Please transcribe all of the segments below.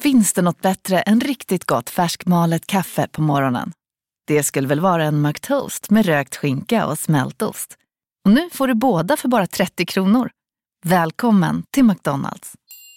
Finns det något bättre än riktigt gott färskmalet kaffe på morgonen? Det skulle väl vara en McToast med rökt skinka och smältost. Och nu får du båda för bara 30 kronor. Välkommen till McDonald's.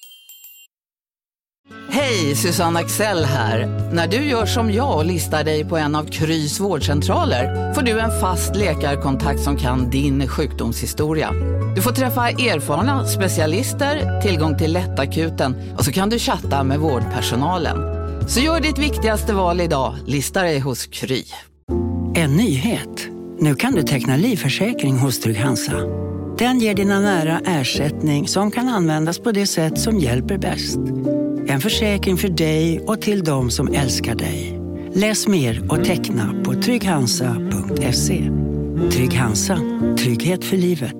Hej, Susanne Axel här. När du gör som jag och listar dig på en av Krys vårdcentraler får du en fast läkarkontakt som kan din sjukdomshistoria. Du får träffa erfarna specialister, tillgång till lättakuten och så kan du chatta med vårdpersonalen. Så gör ditt viktigaste val idag, lista dig hos Kry. En nyhet. Nu kan du teckna livförsäkring hos Trygg-Hansa. Den ger dina nära ersättning som kan användas på det sätt som hjälper bäst. En försäkring för dig och till de som älskar dig. Läs mer och teckna på trygghansa.se. Trygg-Hansa. Trygghet för livet.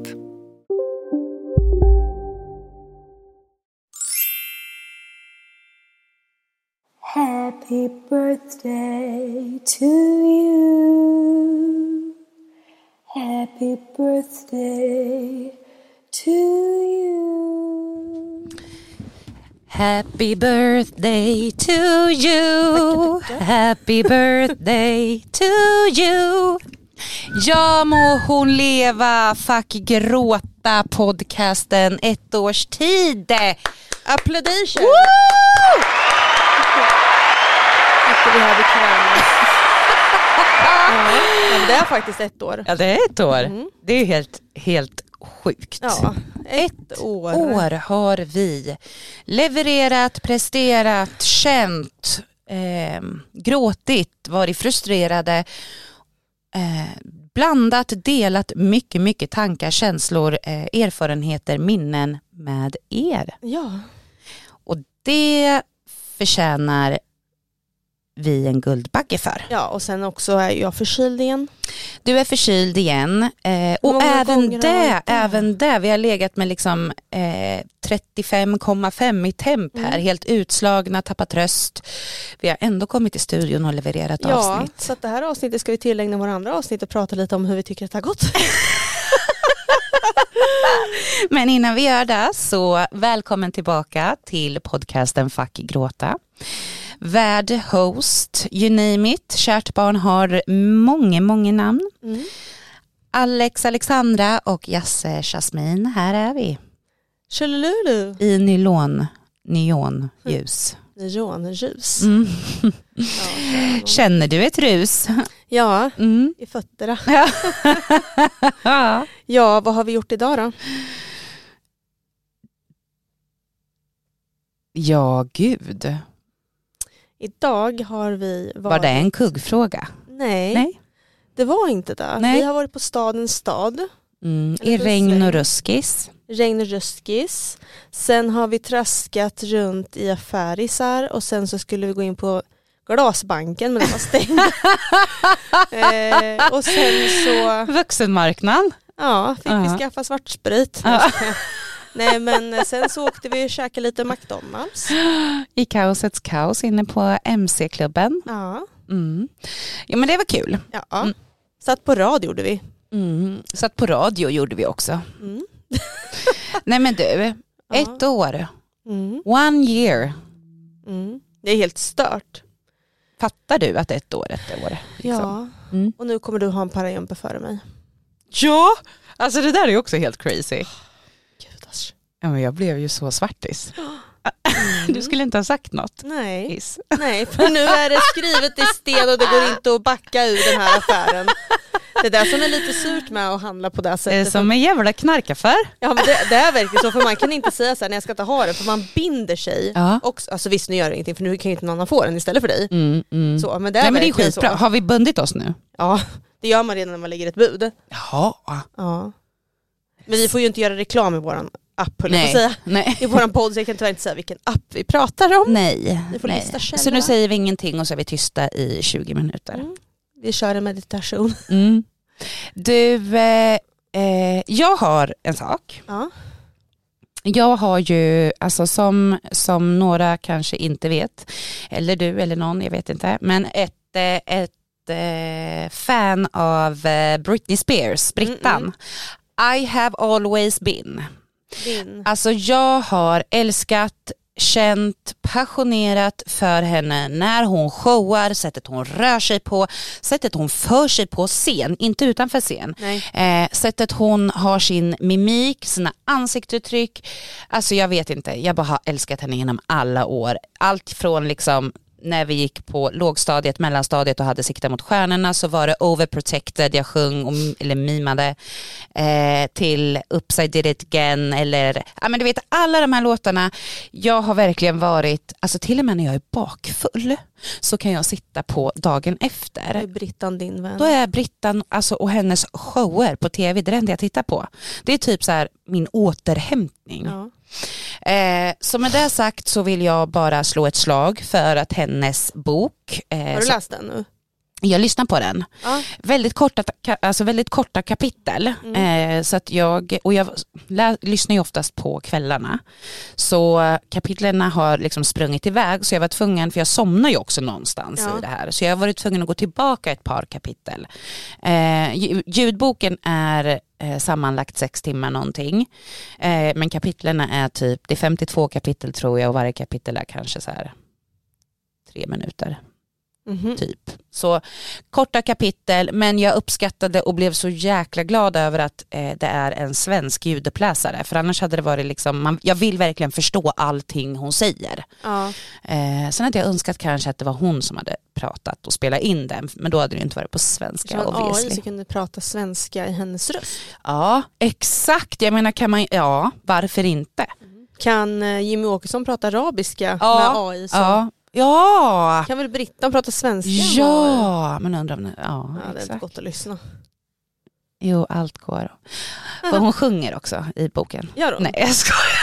Happy birthday to you. Happy birthday to you. Happy birthday to you. Happy birthday to you. Ja, må hon leva, fuck gråta podcasten 1 års tid. Applådation. Efter vi har bekvämt. Ja, det är faktiskt 1 år. Ja, det är 1 år. Det är helt sjukt. Ja, 1 år. År har vi levererat, presterat, känt, gråtit, varit frustrerade, blandat, delat mycket tankar, känslor, erfarenheter, minnen med er. Ja. Och det förtjänar vi en Guldbagge för. Ja, och sen också är jag förkyld igen. Du är förkyld igen. Och även det. Vi har legat med liksom 35,5 i temp här. Helt utslagna, tappat röst. Vi har ändå kommit till studion och levererat avsnitt. Ja, så att det här avsnittet ska vi tillägna våra andra avsnitt och prata lite om hur vi tycker att det har gått. Men innan vi gör det så välkommen tillbaka till podcasten Fuck gråta. Värd, host, you name it. Kärt barn har många namn. Alex, Alexandra och Jasse, Jasmin. Här är vi. Tjolululu. I neonljus. Neonljus. Ja, känner du ett rus? Ja, i fötterna. Ja, vad har vi gjort idag då? Ja, gud. Idag har vi varit... Var det en kuggfråga? Nej, det var inte det. Nej. Vi har varit på stadens stad. I regn och ruskis. Regn och ruskis. Sen har vi traskat runt i affärisar och sen så skulle vi gå in på glasbanken men den var stängd. Och sen så... Vuxenmarknaden. Ja, fick vi skaffa svartsprit. Nej, men sen så åkte vi och käkade lite McDonald's. I kaosets kaos inne på MC-klubben. Ja. Ja, men det var kul. Ja. Satt på radio gjorde vi. Satt på radio gjorde vi också. Nej, men du, 1 år. 1 year. Det är helt stört. Fattar du att 1 år är 1 år? Liksom? Ja, och nu kommer du ha en parajumpe före mig. Ja, alltså det där är också helt crazy. Gudars. Ja, men jag blev ju så svartis. Du skulle inte ha sagt något. Nej, för nu är det skrivet i sten och det går inte att backa ur den här affären. Det är det som är lite surt med att handla på det sättet. Det är som en jävla knarkaffär. Ja, men det är verkligen så, för man kan inte säga så här, när jag ska inte ha det, för man binder sig. Ja. Också, alltså visst, nu gör det ingenting, för nu kan ju inte någon annan få den istället för dig. Så, men det är, nej, men det är skitbra. Så. Har vi bundit oss nu? Ja, det gör man redan när man lägger ett bud. Jaha. Ja. Men vi får ju inte göra reklam i våran app, Nej. i våran podd, så jag kan tyvärr inte säga vilken app vi pratar om. Nej. Vi får lista själva. Så nu säger vi ingenting och så är vi tysta i 20 minuter. Vi kör en meditation. Du, jag har en sak. Ja. Jag har ju, alltså som några kanske inte vet, eller du eller någon, jag vet inte, men ett fan av Britney Spears, brittan. I have always been. Alltså jag har älskat, känt passionerat för henne när hon showar, sättet hon rör sig på, sättet hon för sig på scen, inte utanför scen. Sättet hon har sin mimik, sina ansiktsuttryck. Alltså jag vet inte, jag bara har älskat henne genom alla år. Allt från liksom när vi gick på lågstadiet, mellanstadiet och hade siktat mot stjärnorna, så var det Overprotected, jag sjöng eller mimade, till Oops, I did it again, eller ja, men du vet, alla de här låtarna. Jag har verkligen varit, alltså till och med när jag är bakfull så kan jag sitta på dagen efter. Då är Brittan din vän. Då är Brittan, alltså, och hennes shower på tv, det är det enda jag tittar på. Det är typ så här min återhämtning. Ja. Så med det sagt så vill jag bara slå ett slag för att hennes bok, har du läst den nu? Jag lyssnar på den. Ja. Väldigt korta kapitel. Så att jag lyssnar ju oftast på kvällarna. Så kapitlerna har liksom sprungit iväg, så jag var tvungen, för jag somnar ju också någonstans i det här. Så jag har varit tvungen att gå tillbaka ett par kapitel. Ljudboken är sammanlagt 6 timmar någonting. Men kapitlerna är typ, det är 52 kapitel tror jag, och varje kapitel är kanske så här 3 minuter. Typ. Så korta kapitel, men jag uppskattade och blev så jäkla glad över att det är en svensk ljuduppläsare, för annars hade det varit liksom, jag vill verkligen förstå allting hon säger. Sen hade jag önskat kanske att det var hon som hade pratat och spelat in den, men då hade det inte varit på svenska. Så AI så kunde prata svenska i hennes röst. Ja, exakt. Jag menar, varför inte? Kan Jimmy Åkesson prata arabiska med AI? Ja. Kan väl Brittan prata svenska? Ja, men undrar om det... Ja, det är inte gott att lyssna. Jo, allt går. För hon sjunger också i boken. Gör hon? Nej, jag skojar.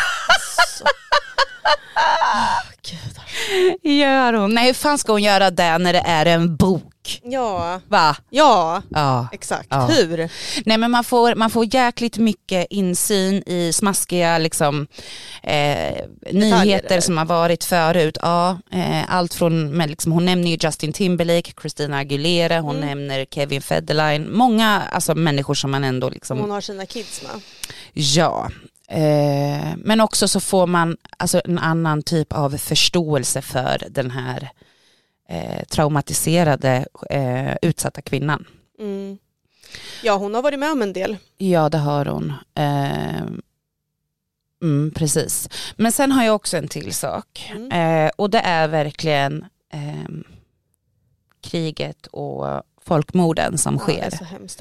Gud. Gör hon? Nej, hur fan ska hon göra det när det är en bok? Ja. Va? Ja, ja. Exakt. Ja. Hur? Nej, men man får jäkligt mycket insyn i smaskiga liksom, nyheter som har varit förut. Ja, allt från, men liksom, hon nämner ju Justin Timberlake, Christina Aguilera, hon nämner Kevin Federline. Många alltså, människor som man ändå... Liksom, hon har sina kids med. Ja. Men också så får man alltså en annan typ av förståelse för den här traumatiserade utsatta kvinnan. Ja, hon har varit med om en del. Ja, det har hon. Precis. Men sen har jag också en till sak. Och det är verkligen kriget och folkmorden som sker. Det är så hemskt.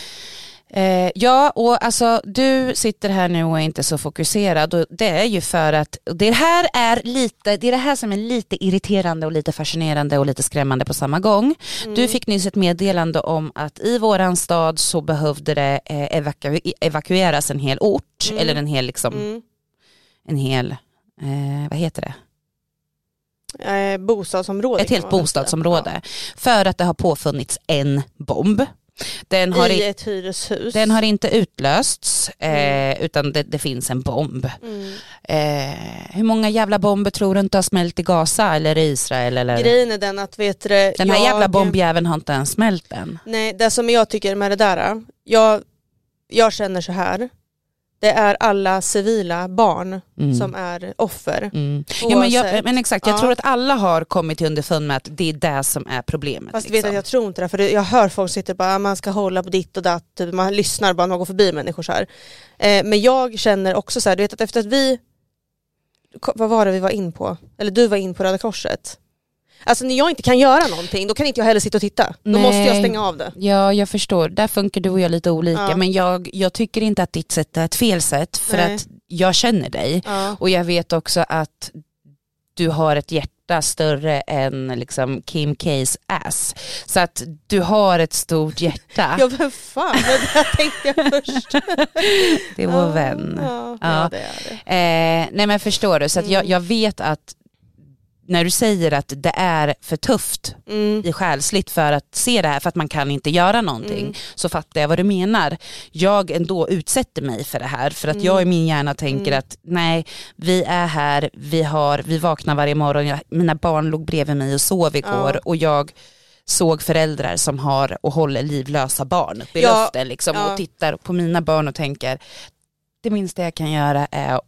Ja, och alltså du sitter här nu och är inte så fokuserad, och det är ju för att det är det här som är lite irriterande och lite fascinerande och lite skrämmande på samma gång. Du fick nyss ett meddelande om att i våran stad så behövde det evakueras en hel ort eller en hel liksom en hel vad heter det? Bostadsområde. Ett helt bostadsområde. För att det har påfunnits en bomb. I ett hyreshus. Den har inte utlösts utan det finns en bomb. Hur många jävla bomber tror du inte har smält i Gaza eller i Israel? Eller? Grejen är den att den här jävla bombjäveln har inte ens smält än. Nej, det som jag tycker med det där, jag känner så här. Det är alla civila barn som är offer. Ja, men exakt, jag tror att alla har kommit till underfund med att det är det som är problemet. Fast vet jag tror inte det, för jag hör folk sitter bara, man ska hålla på ditt och datt, man lyssnar bara när man går förbi människor så här. Men jag känner också så här, du vet att efter att vad var det vi var in på? Eller du var in på Röda Korset. Alltså när jag inte kan göra någonting, då kan inte jag heller sitta och titta. Då måste jag stänga av det. Ja, jag förstår. Där funkar du och jag lite olika. Men jag tycker inte att ditt sätt är ett fel sätt. För att jag känner dig. Och jag vet också att du har ett hjärta större än liksom Kim K's ass. Så att du har ett stort hjärta. Ja, vem fan? Det tänkte jag först. Det är vår vän. Ja, det är det. Nej, men förstår du? Så att jag vet att när du säger att det är för tufft i själsligt för att se det här, för att man kan inte göra någonting, så fattar jag vad du menar. Jag ändå utsätter mig för det här, för att jag i min hjärna tänker att nej, vi är här, vi vaknar varje morgon, mina barn låg bredvid mig och sov igår och jag såg föräldrar som har och håller livlösa barn uppe i luften liksom, och tittar på mina barn och tänker, det minsta jag kan göra är att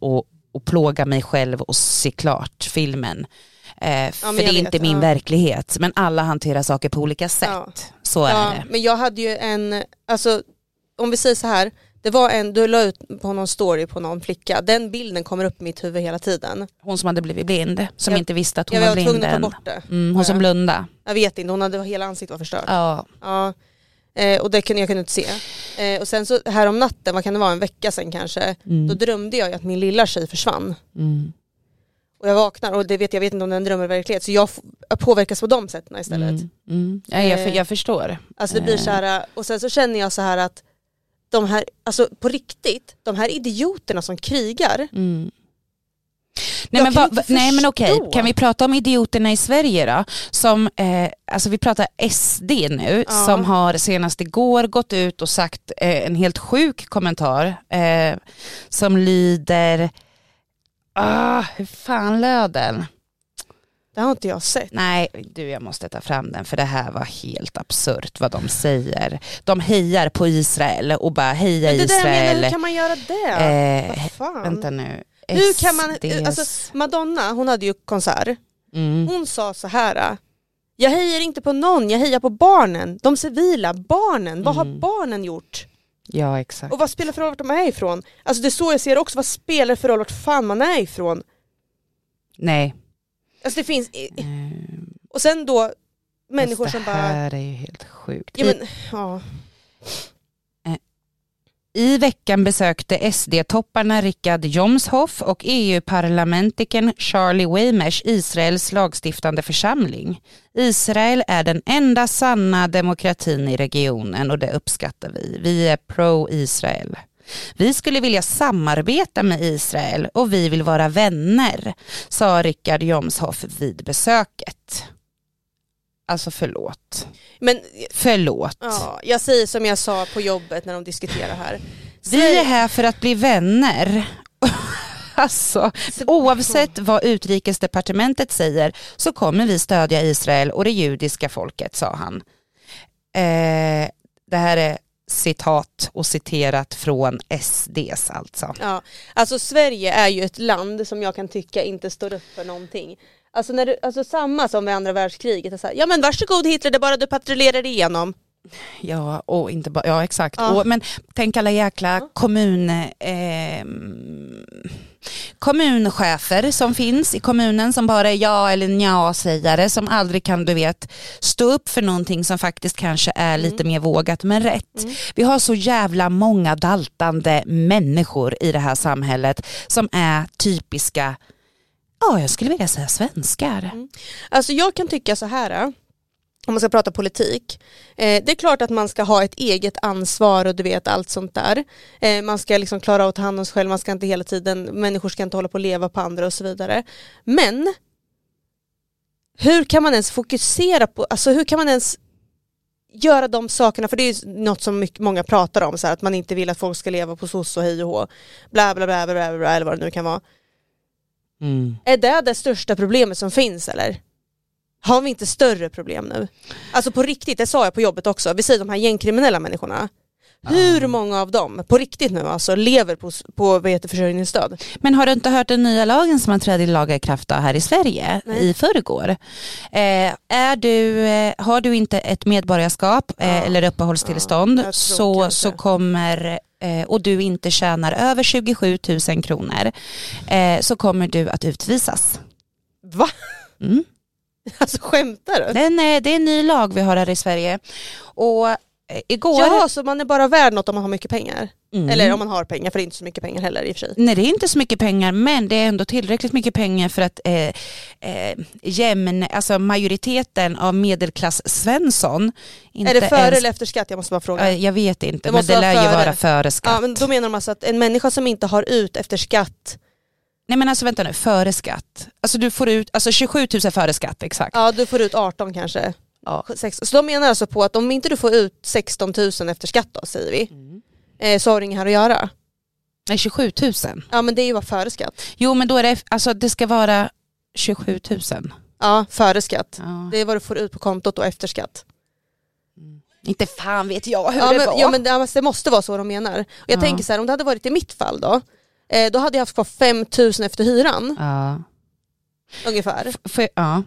och plåga mig själv och se klart filmen. För det är inte min verklighet. Men alla hanterar saker på olika sätt. Ja. Så är det. Men jag hade ju alltså om vi säger så här, det var du la ut på någon story på någon flicka. Den bilden kommer upp i mitt huvud hela tiden. Hon som hade blivit blind, som inte visste att hon var blind. Jag var tvungen att ta bort det. Hon som blundade. Jag vet inte, hela ansiktet var förstört. Ja. Och det kunde jag inte se. Och sen så här om natten, vad kan det vara, en vecka sedan kanske, då drömde jag att min lilla tjej försvann. Och jag vaknar och jag vet inte om den drömmer i verklighet, så jag påverkas på de sätten istället. Ja, jag förstår. Alltså det blir så här, och sen så känner jag så här att de här, alltså på riktigt, de här idioterna som krigar. Nej men okej, kan vi prata om idioterna i Sverige då? Som, alltså vi pratar SD nu, som har senast igår gått ut och sagt en helt sjuk kommentar som lyder, hur fan löd den? Det har inte jag sett. Nej, jag måste ta fram den, för det här var helt absurt vad de säger. De hejar på Israel och bara heja Israel. Hur kan man göra det? Vad fan? Vänta nu. Hur kan man, alltså Madonna, hon hade ju konsert. Hon sa så här: jag hejar inte på någon, jag hejar på barnen. De civila barnen. Vad har barnen gjort? Ja, exakt. Och vad spelar för roll vart de är ifrån? Alltså det är så jag ser också. Vad spelar för roll vart fan man är ifrån? Nej. Alltså det finns och sen då människor som bara, det här är ju helt sjukt. Ja, men, ja. I veckan besökte SD-topparna Richard Jomshof och EU-parlamentikern Charlie Weimers Israels lagstiftande församling. Israel är den enda sanna demokratin i regionen och det uppskattar vi. Vi är pro-Israel. Vi skulle vilja samarbeta med Israel och vi vill vara vänner, sa Richard Jomshof vid besöket. Alltså förlåt. Ja, jag säger som jag sa på jobbet när de diskuterar här. Vi är här för att bli vänner. Alltså, oavsett vad utrikesdepartementet säger så kommer vi stödja Israel och det judiska folket, sa han. Det här är citat och citerat från SDs alltså. Ja, alltså Sverige är ju ett land som jag kan tycka inte står upp för någonting. Alltså samma som vid andra världskriget. Så här, ja men varsågod Hitler, det är bara du patrullerar igenom. Ja, och inte bara, ja exakt. Ja. Men tänk alla jäkla kommunchefer som finns i kommunen som bara är ja eller nja-sägare, som aldrig kan, du vet, stå upp för någonting som faktiskt kanske är lite mer vågat men rätt. Vi har så jävla många daltande människor i det här samhället som är typiska, jag skulle vilja säga svenskar. Alltså jag kan tycka så här, om man ska prata politik, det är klart att man ska ha ett eget ansvar och du vet allt sånt där. Man ska liksom klara av att ta hand om sig själv, man ska inte hela tiden, människor ska inte hålla på att leva på andra och så vidare. Men hur kan man ens fokusera på, alltså hur kan man ens göra de sakerna, för det är ju något som många pratar om, så här, att man inte vill att folk ska leva på soc och hej och hå, bla bla bla bla bla, eller vad det nu kan vara. Är det största problemet som finns eller? Har vi inte större problem nu? Alltså på riktigt, det sa jag på jobbet också. Vi säger de här gängkriminella människorna. Hur många av dem på riktigt nu alltså lever på försörjningsstöd? Men har du inte hört den nya lagen som har trätt i laga kraft här i Sverige i förrgår? Har du inte ett medborgarskap eller uppehållstillstånd så kommer, och du inte tjänar över 27 000 kronor så kommer du att utvisas. Va? Alltså skämtar du? Det är en ny lag vi har här i Sverige. Och igår... Jaha, så man är bara värd något om man har mycket pengar? Eller om man har pengar, för det är inte så mycket pengar heller i och för sig. Nej, det är inte så mycket pengar, men det är ändå tillräckligt mycket pengar för att alltså majoriteten av medelklass Svensson inte. Är det före eller efter skatt? Jag måste bara fråga. Jag vet inte, men det lär ju vara före skatt. Ja, men då menar de alltså att en människa som inte har ut efter skatt. Nej men alltså vänta nu, före skatt. Alltså du får ut, alltså 27 000 före skatt, exakt. Ja, du får ut 18 kanske. Ja. 16. Så de menar alltså på att om inte du får ut 16 000 efter skatt då, säger vi. Så har du inget här att göra. Nej, 27 000. Ja, men det är ju bara före skatt. Jo, men då är det, alltså det ska vara 27 000. Ja, före skatt. Ja. Det är vad du får ut på kontot och efter skatt. Inte fan vet jag hur det var. Ja, men det måste vara så de menar. Och jag tänker så här, om det hade varit i mitt fall då, då hade jag haft kvar 5 000 efter hyran. Ja. Ungefär. Ja.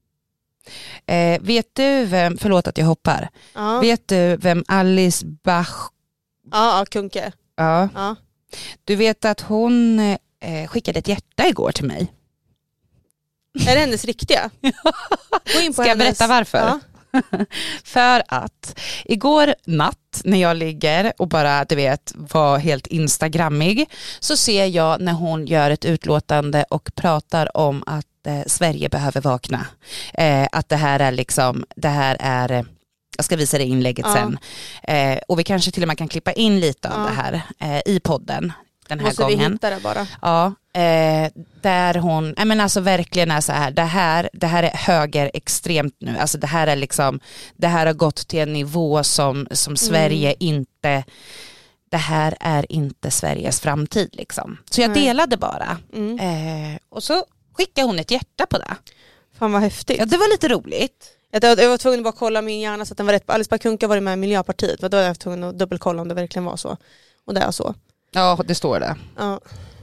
Vet du vem, förlåt att jag hoppar. Ja. Vet du vem Alice Bach? Ja, Kunke. Ja. Ja. Du vet att hon skickade ett hjärta igår till mig. Är det hennes riktiga? Gå in på Ska jag berätta varför? Ja. För att igår natt när jag ligger och bara du vet var helt instagrammig, så ser jag när hon gör ett utlåtande och pratar om att Sverige behöver vakna. Att det här är liksom, det här är, jag ska visa det inlägget sen. Och vi kanske till och med kan klippa in lite av det här i podden den här måste gången. Vi hitta det bara. Ja, där hon, men alltså verkligen är så här, det här är höger extremt nu. Alltså det här är liksom, det här har gått till en nivå som Sverige inte, det här är inte Sveriges framtid liksom. Så jag delade bara. Och så skickade hon ett hjärta på det. Fan vad häftigt. Ja, det var lite roligt. Jag var tvungen att bara kolla min hjärna så att den var rätt. Alice Bah Kuhnke var med i Miljöpartiet. Då var jag tvungen att dubbelkolla om det verkligen var så. Och det är så. Ja, det står det. Ja.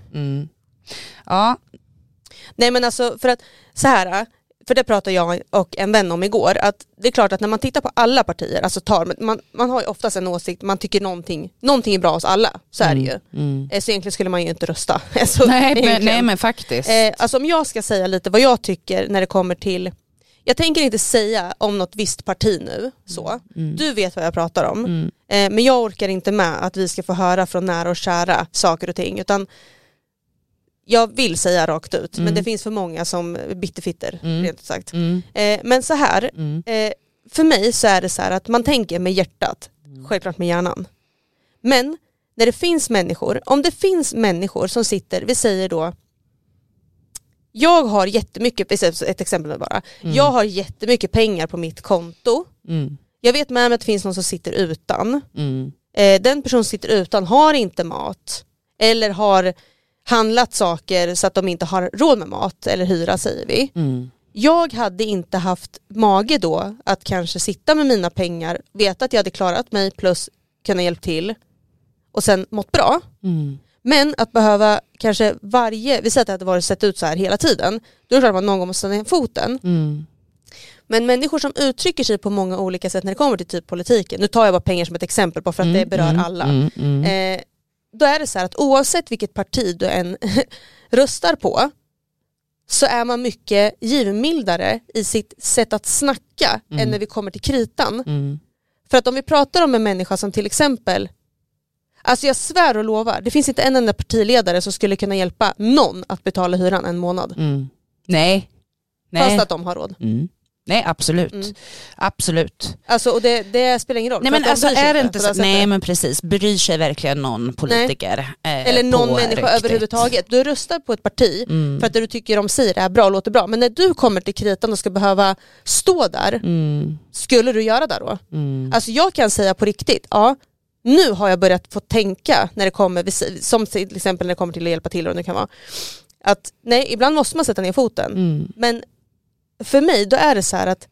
Ja. Nej men alltså för att så här, för det pratade jag och en vän om igår, att det är klart att när man tittar på alla partier, alltså man har ju oftast en åsikt, man tycker någonting är bra hos alla, så är det ju. Så egentligen skulle man ju inte rösta. Alltså, nej men faktiskt. Alltså om jag ska säga lite vad jag tycker när det kommer till, jag tänker inte säga om något visst parti nu, så. Du vet vad jag pratar om. Men jag orkar inte med att vi ska få höra från nära och kära saker och ting, utan jag vill säga rakt ut, men det finns för många som bitterfitter, rent sagt. Men så här, för mig så är det så här att man tänker med hjärtat, självklart med hjärnan. Men när det finns människor, om det finns människor som sitter, vi säger då, jag har jättemycket, ett exempel bara, jag har jättemycket pengar på mitt konto. Jag vet med mig att det finns någon som sitter utan. Den person som sitter utan har inte mat, eller har handlat saker så att de inte har råd med mat eller hyra, säger vi. Jag hade inte haft mage då att kanske sitta med mina pengar, veta att jag hade klarat mig plus kunna hjälpa till och sen mått bra. Men att behöva kanske vi säger att det hade varit sett ut så här hela tiden, då är det klart att man någon gång måste ställa ner foten. Men människor som uttrycker sig på många olika sätt när det kommer till typ politiken, nu tar jag bara pengar som ett exempel bara för att det berör alla. Då är det så här att oavsett vilket parti du än röstar på, så är man mycket givmildare i sitt sätt att snacka än när vi kommer till kritan. För att om vi pratar om en människa som till exempel, alltså jag svär och lovar, det finns inte en enda partiledare som skulle kunna hjälpa någon att betala hyran en månad. Nej. Fast att de har råd. Nej, absolut. Absolut. Alltså, och det spelar ingen roll. Nej men alltså är det inte så, nej men precis, bryr sig verkligen någon politiker eller någon människa riktigt överhuvudtaget. Du röstar på ett parti för att det du tycker de säger är bra och låter bra, men när du kommer till kritan och ska behöva stå där, skulle du göra det då? Alltså jag kan säga på riktigt, ja, nu har jag börjat få tänka när det kommer, som till exempel när det kommer till att hjälpa till, och det kan vara att nej, ibland måste man sätta ner foten. Men för mig då är det så här att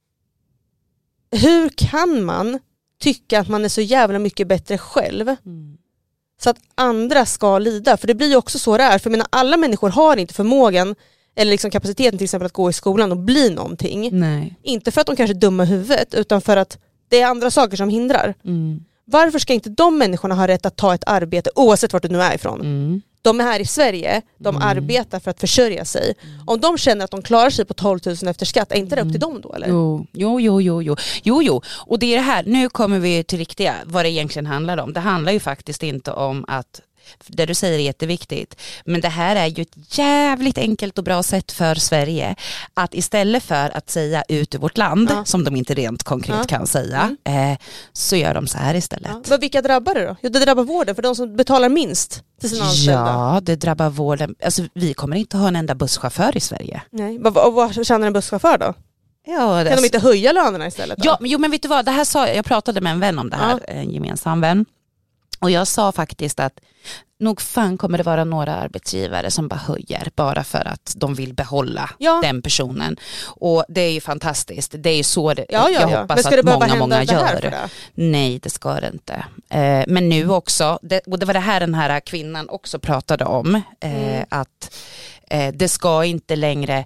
hur kan man tycka att man är så jävla mycket bättre själv så att andra ska lida? För det blir ju också så det är. För alla människor har inte förmågan eller liksom kapaciteten till exempel att gå i skolan och bli någonting. Nej. Inte för att de kanske är dumma i huvudet, utan för att det är andra saker som hindrar. Varför ska inte de människorna ha rätt att ta ett arbete oavsett vart du nu är ifrån? De är här i Sverige, de arbetar för att försörja sig. Om de känner att de klarar sig på 12 000 efter skatt, är inte det upp till dem då eller? Jo. Och det är det här, nu kommer vi till riktiga, vad det egentligen handlar om. Det handlar ju faktiskt inte om att, det du säger är jätteviktigt, men det här är ju ett jävligt enkelt och bra sätt för Sverige att istället för att säga ut ur vårt land, som de inte rent konkret kan säga, så gör de så här istället. Men vilka drabbar det då? Jo, det drabbar vården, för de som betalar minst till sina anställda. Ja, det drabbar vården. Alltså, vi kommer inte ha en enda busschaufför i Sverige. Nej, vad tjänar en busschaufför då? Ja, kan de inte höja lönerna istället då? Ja, men vet du vad, det här jag pratade med en vän om det här, en gemensam vän. Och jag sa faktiskt att nog fan kommer det vara några arbetsgivare som bara höjer bara för att de vill behålla den personen. Och det är ju fantastiskt. Det är ju så det, jag hoppas att många gör. Nej, det ska det inte. Men nu också, och det var det här den här kvinnan också pratade om, att det ska inte längre...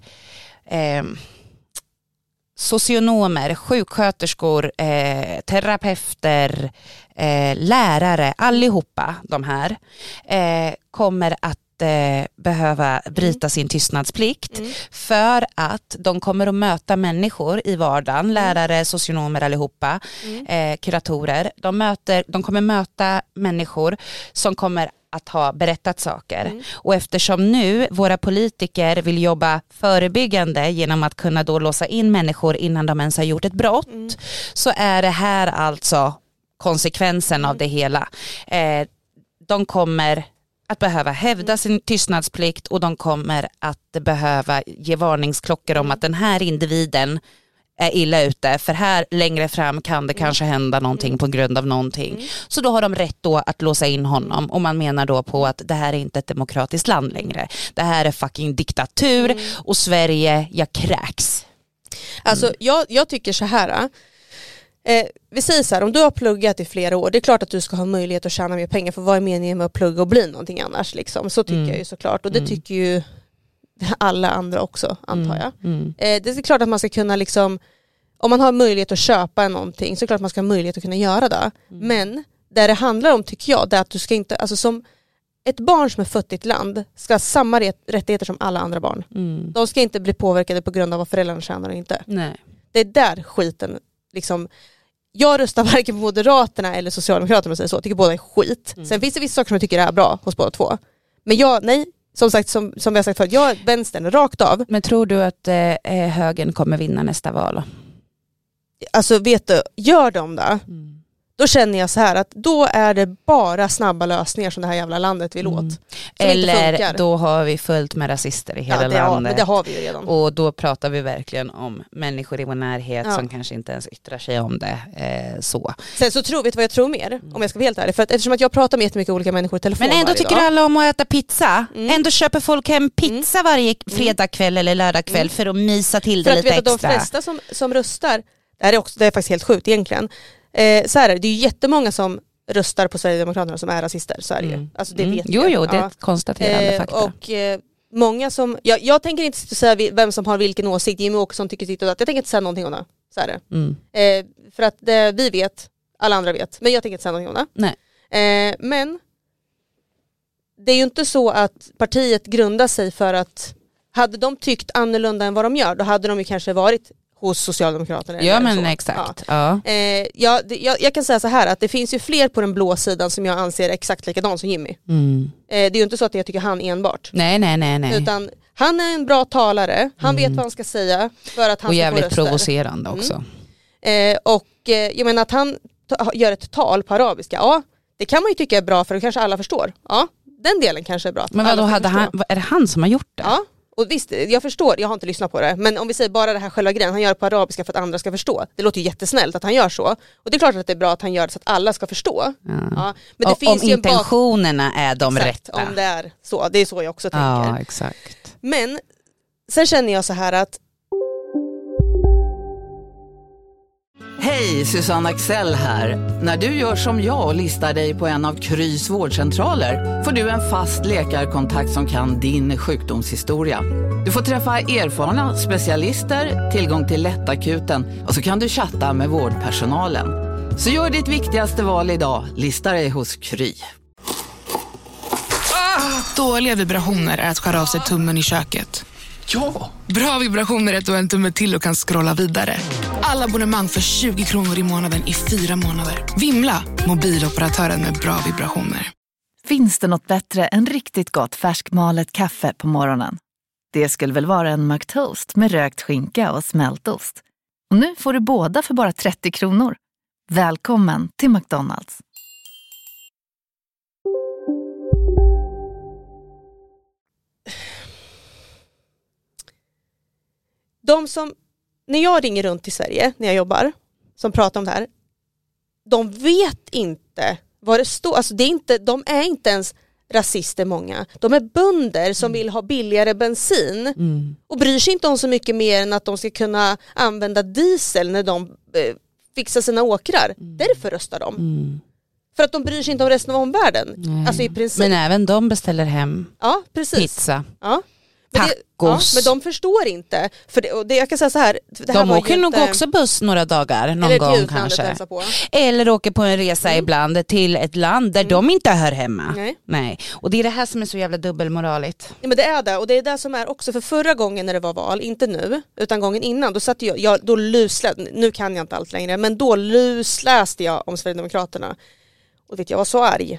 socionomer, sjuksköterskor, terapeuter, lärare, allihopa de här kommer att behöva bryta sin tystnadsplikt för att de kommer att möta människor i vardagen, lärare, socionomer allihopa, kuratorer. De kommer möta människor som kommer att ha berättat saker. Och eftersom nu våra politiker vill jobba förebyggande genom att kunna då låsa in människor innan de ens har gjort ett brott, så är det här alltså konsekvensen av det hela. De kommer att behöva hävda sin tystnadsplikt och de kommer att behöva ge varningsklockor om att den här individen är illa ute, för här längre fram kan det kanske hända någonting på grund av någonting. Så då har de rätt då att låsa in honom, och man menar då på att det här är inte ett demokratiskt land längre. Det här är fucking diktatur och Sverige, jag kräks. Alltså jag tycker så här. Vi säger så här, om du har pluggat i flera år, det är klart att du ska ha möjlighet att tjäna mer pengar, för vad är meningen med att plugga och bli någonting annars liksom? Så tycker jag ju såklart, och det tycker ju alla andra också, antar jag. Det är klart att man ska kunna liksom, om man har möjlighet att köpa någonting, så är det klart att man ska ha möjlighet att kunna göra det. Men det handlar om, tycker jag, det är att du ska inte, alltså som ett barn som är fött i ett land ska ha samma rättigheter som alla andra barn. De ska inte bli påverkade på grund av vad föräldrarna tjänar och inte. Nej. Det är där skiten liksom. Jag röstar varken på Moderaterna eller Socialdemokraterna, och säger så. Jag tycker båda är skit. Sen finns det vissa saker som jag tycker är bra hos båda två. Men nej, som sagt, som vi har sagt förut, jag är vänstern rakt av. Men tror du att högern kommer vinna nästa val? Alltså vet du, gör de det? Då känner jag så här att då är det bara snabba lösningar som det här jävla landet vill åt. Eller då har vi fullt med rasister i hela landet. Ja, men det har vi ju redan. Och då pratar vi verkligen om människor i vår närhet som kanske inte ens yttrar sig om det så. Sen så vet du vad jag tror mer, om jag ska vara helt ärlig. För att eftersom att jag pratar med jättemycket olika människor i telefon. Men ändå tycker alla om att äta pizza. Ändå köper folk hem pizza varje fredagkväll eller lördagkväll för att mysa till det lite extra. För att de flesta som röstar, det är faktiskt helt sjukt egentligen. Så här är det är ju jättemånga som röstar på Sverigedemokraterna som är rasister, så är det ju. Alltså det vet jag. Jo, det är ett konstaterande fakta. Och många som, jag tänker inte säga vem som har vilken åsikt. Jimmy Åkesson tycker sitt och att jag tänker inte säga någonting om det. Så är det. För att vi vet, alla andra vet, men jag tänker inte säga någonting om det. Nej. Men det är ju inte så att partiet grundar sig för att, hade de tyckt annorlunda än vad de gör, då hade de ju kanske varit hos Socialdemokraterna. Ja, men så. Exakt. Ja. Jag kan säga så här, att det finns ju fler på den blå sidan som jag anser exakt likadan som Jimmy. Det är ju inte så att jag tycker han enbart. Nej. Utan han är en bra talare, han vet vad han ska säga för att han och ska få röster. Och jävligt provocerande också. Och jag menar att han gör ett tal på arabiska, det kan man ju tycka är bra, för det kanske alla förstår. Ja, den delen kanske är bra. Men vadå, är det han som har gjort det? Ja. Och visst, jag förstår, jag har inte lyssnat på det, men om vi säger bara det här själva grejen, han gör det på arabiska för att andra ska förstå. Det låter ju jättesnällt att han gör så. Och det är klart att det är bra att han gör det så att alla ska förstå. Ja, men det finns om ju intentionerna är de rätta. Om det är så, det är så jag också tänker. Ja, exakt. Men sen känner jag så här att Hej, Susanne Axel här. När du gör som jag och listar dig på en av Krys vårdcentraler får du en fast läkarkontakt som kan din sjukdomshistoria. Du får träffa erfarna specialister, tillgång till lättakuten och så kan du chatta med vårdpersonalen. Så gör ditt viktigaste val idag, lista dig hos Kry. Dåliga vibrationer är att skära av sig tummen i köket. Ja! Bra vibrationer är att du har en tumme till och kan scrolla vidare. Alla abonnemang för 20 kronor i månaden i 4 månader. Vimla, mobiloperatören med bra vibrationer. Finns det något bättre än riktigt gott färskmalet kaffe på morgonen? Det skulle väl vara en McToast med rökt skinka och smältost. Och nu får du båda för bara 30 kronor. Välkommen till McDonald's. de som, när jag ringer runt i Sverige, när jag jobbar, som pratar om det här, de vet inte vad det står, alltså det är inte, de är inte ens rasister många. De är bönder som vill ha billigare bensin och bryr sig inte om så mycket mer än att de ska kunna använda diesel när de fixar sina åkrar. Därför röstar de. För att de bryr sig inte om resten av omvärlden. Alltså i princip. Men även de beställer hem pizza. Ja. Tacos. Men de förstår inte. För det, jag kan säga så här. De åker nog också buss några dagar någon gång kanske. Eller åker på en resa ibland till ett land där de inte hör hemma. Nej. Och det är det här som är så jävla dubbelmoraligt. Ja, men det är det. Och det är det som är också för förra gången när det var val, inte nu, utan gången innan, då satt då lusläste, nu kan jag inte allt längre, men då lusläste jag om Sverigedemokraterna. Och vet jag var så arg.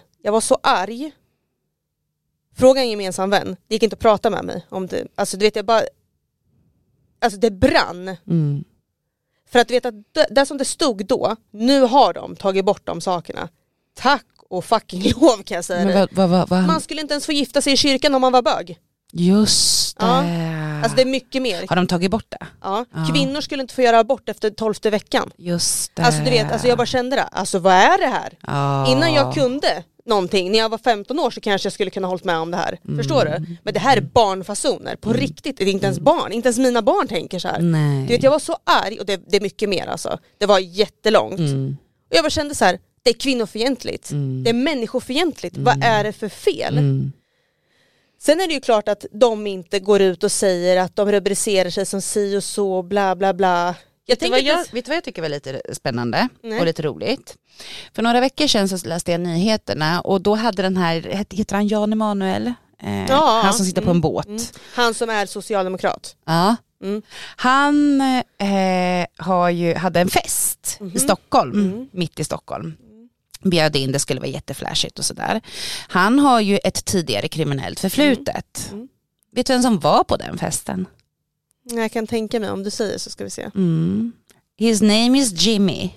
Fråga en gemensam vän. Det gick inte att prata med mig om det. Alltså du vet jag bara. Alltså det brann. För att veta det som det stod då. Nu har de tagit bort de sakerna. Tack och fucking lov kan jag säga. Men man skulle inte ens få gifta sig i kyrkan om man var bög. Just det. Ja. Alltså det är mycket mer. Har de tagit bort det? Ja. Kvinnor skulle inte få göra abort efter 12:e veckan. Just det. Alltså du vet, alltså jag bara kände det. Alltså vad är det här? Innan jag kunde någonting, när jag var 15 år så kanske jag skulle kunna hållit med om det här. Förstår du? Men det här är barnfasoner. På riktigt, det är inte ens barn. Inte ens mina barn tänker så här. Nej. Du vet, jag var så arg och det är mycket mer alltså. Det var jättelångt. Och jag bara kände så här, det är kvinnofientligt. Det är människofientligt. Vad är det för fel? Sen är det ju klart att de inte går ut och säger att de rubricerar sig som si och så, bla bla bla. Vet du vad jag tycker var lite spännande och lite roligt? För några veckor sedan så läste jag nyheterna och då hade den här, heter han Jan Emanuel? Han som sitter på en båt. Han som är socialdemokrat. Ja. Han hade en fest i Stockholm, mitt i Stockholm. Bjöd in, det skulle vara jätteflashigt och sådär. Han har ju ett tidigare kriminellt förflutet. Vet du vem som var på den festen? Jag kan tänka mig, om du säger så ska vi se. His name is Jimmy.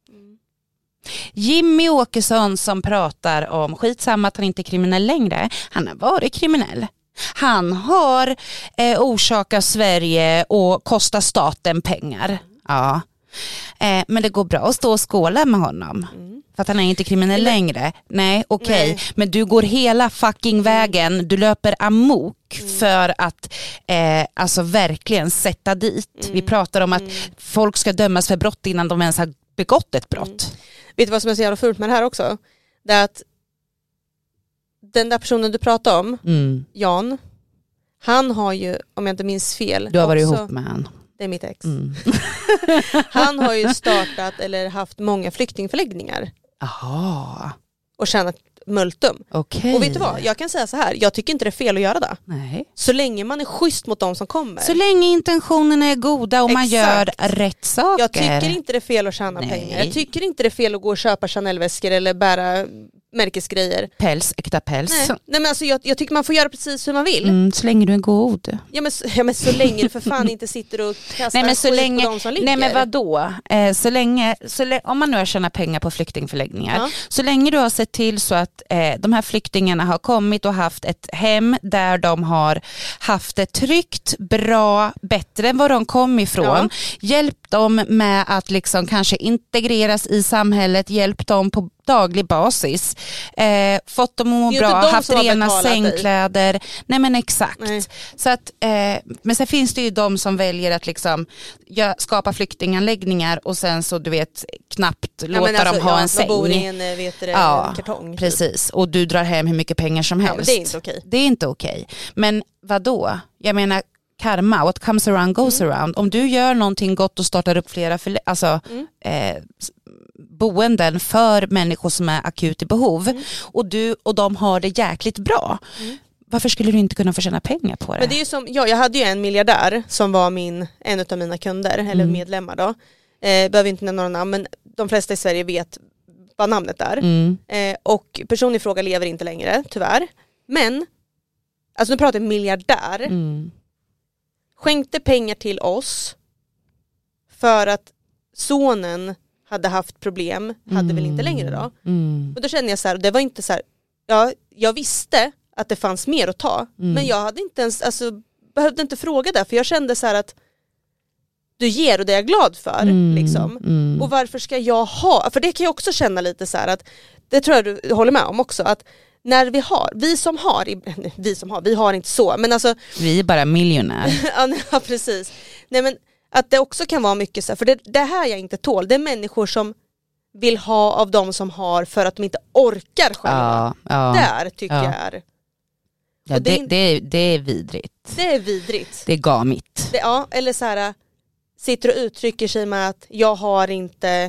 Jimmy Åkesson som pratar om, skitsamma att han inte är kriminell längre. Han har varit kriminell. Han har orsakat Sverige och kostat staten pengar. Ja. Men det går bra att stå och skåla med honom. För att han är inte kriminell längre. Nej, okej. Men du går hela fucking vägen. Du löper amok för att alltså verkligen sätta dit. Vi pratar om att folk ska dömas för brott innan de ens har begått ett brott. Vet du vad som är så jävla fult med det här också? Det är att den där personen du pratar om, Jan, han har ju, om jag inte minns fel, du har varit ihop med han. Det är mitt ex. Han har ju startat eller haft många flyktingförläggningar. Aha. Och tjänat multum. Okay. Och vet du vad? Jag kan säga så här. Jag tycker inte det är fel att göra det. Nej. Så länge man är schysst mot de som kommer. Så länge intentionerna är goda och man gör rätt saker. Jag tycker inte det är fel att tjäna pengar. Jag tycker inte det är fel att gå och köpa Chanel-väskor eller bära märkesgrejer. Äkta päls. Nej men alltså jag tycker man får göra precis hur man vill. Så länge du är god. Ja men så länge du för fan inte sitter och kastar skit på de som ligger. Nej men vadå? Så länge, om man nu har tjänat pengar på flyktingförläggningar, så länge du har sett till så att de här flyktingarna har kommit och haft ett hem där de har haft det tryggt, bra, bättre än var de kom ifrån. Hjälp dem med att liksom kanske integreras i samhället, hjälp dem på daglig basis, fått dem att må bra, haft rena sängkläder. Nej men exakt. Nej. Så att, men sen finns det ju de som väljer att liksom skapa flyktinganläggningar och sen så du vet knappt låta dem ha en säng. Bor i en kartong. Precis. Och du drar hem hur mycket pengar som helst. Men det är inte okej. Det är inte okej. Men vadå? Jag menar karma, what comes around goes around. Om du gör någonting gott och startar upp flera boenden för människor som är akut i behov och de har det jäkligt bra. Varför skulle du inte kunna få tjäna pengar på det? Men det är ju som, jag hade ju en miljardär som var en av mina kunder eller medlemmar då. Behöver inte nämna några namn, men de flesta i Sverige vet vad namnet är. Och personen i fråga lever inte längre, tyvärr. Men, alltså nu pratar jag miljardär. Skänkte pengar till oss för att sonen hade haft problem, hade väl inte längre då. Och då kände jag så här, det var inte så här, jag visste att det fanns mer att ta, men jag hade inte ens, alltså behövde inte fråga det, för jag kände så här att du ger och det är jag glad för. Liksom. Och varför ska jag ha, för det kan jag också känna lite så här att, det tror jag du håller med om också, att när vi har inte så, men alltså vi är bara miljonär. ja, precis. Nej, men att det också kan vara mycket så här, för det här jag inte tål, det är människor som vill ha av de som har för att de inte orkar själva. Där tycker jag är. Ja, det är vidrigt. Det är vidrigt. Det är gamigt. Eller så här, sitter och uttrycker sig med att jag har inte,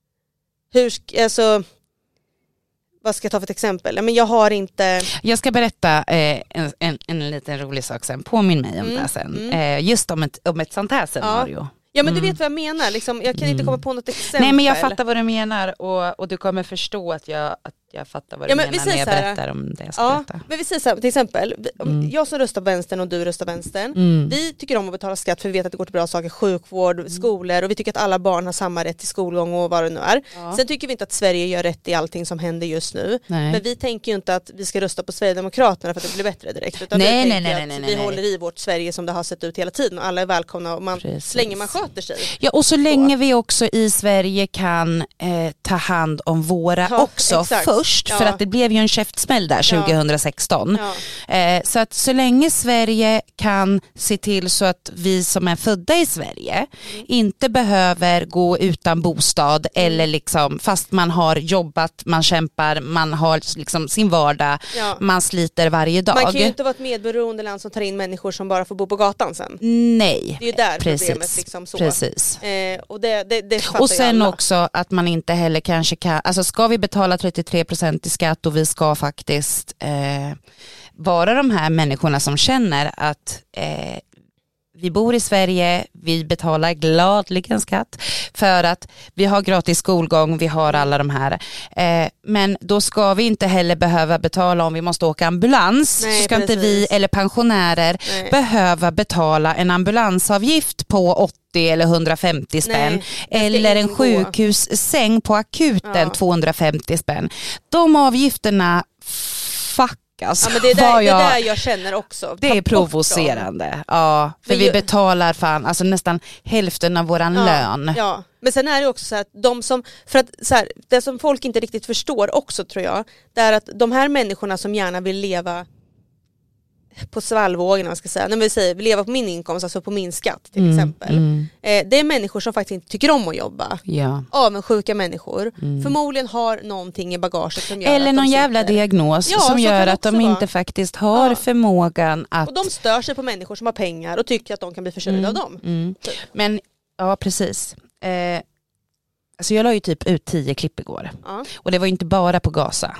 vad ska jag ta för ett exempel? Men jag har inte... Jag ska berätta en liten rolig sak sen. Påminn mig om det sen. Just om ett sånt här scenario. Ja, men du vet vad jag menar. Liksom, jag kan inte komma på något exempel. Nej, men jag fattar vad du menar och du kommer förstå att jag fattar vad du menar när jag berättar om det jag ska berätta. Men vi säger så här, till exempel, jag som röstar vänstern och du röstar vänstern. Vi tycker om att betala skatt för vi vet att det går till bra saker, sjukvård, skolor, och vi tycker att alla barn har samma rätt till skolgång och vad det nu är. Sen tycker vi inte att Sverige gör rätt i allting som händer just nu. Nej. Men vi tänker ju inte att vi ska rösta på Sverigedemokraterna för att det blir bättre direkt. Utan vi håller i vårt Sverige som det har sett ut hela tiden och alla är välkomna och så länge man sköter sig. Ja, och så länge vi också i Sverige kan ta hand om våra också först, för att det blev ju en käftsmäll där 2016. Så att så länge Sverige kan se till så att vi som är födda i Sverige inte behöver gå utan bostad eller liksom, fast man har jobbat, man kämpar, man har liksom sin vardag, man sliter varje dag. Man kan ju inte vara ett medberoende land som tar in människor som bara får bo på gatan sen. Nej. Det är ju där problemet liksom så. Precis. Och det och sen också att man inte heller kanske kan, alltså ska vi betala 33% i skatt och vi ska faktiskt vara de här människorna som känner att vi bor i Sverige, vi betalar gladligen skatt för att vi har gratis skolgång, vi har alla de här. Men då ska vi inte heller behöva betala om vi måste åka ambulans. Nej, så ska inte vi eller pensionärer behöva betala en ambulansavgift på 80 eller 150 spänn. Eller en sjukhussäng på akuten 250 spänn. De avgifterna men det är där jag känner också. Det är provocerande. Ja, för vi betalar alltså nästan hälften av våran lön. Ja, men sen är det också så att det som folk inte riktigt förstår också, tror jag, det är att de här människorna som gärna vill leva på svallvågen, man ska säga. När vi säger leva på min inkomst, alltså på min skatt till exempel. Det är människor som faktiskt inte tycker om att jobba. Avundsjuka människor. Förmodligen har någonting i bagaget som gör eller att någon jävla diagnos som gör att de inte faktiskt har förmågan att... Och de stör sig på människor som har pengar och tycker att de kan bli försörjda av dem. Typ. Men, ja precis. Alltså jag la ju typ ut 10 klipp igår. Och det var inte bara på Gaza.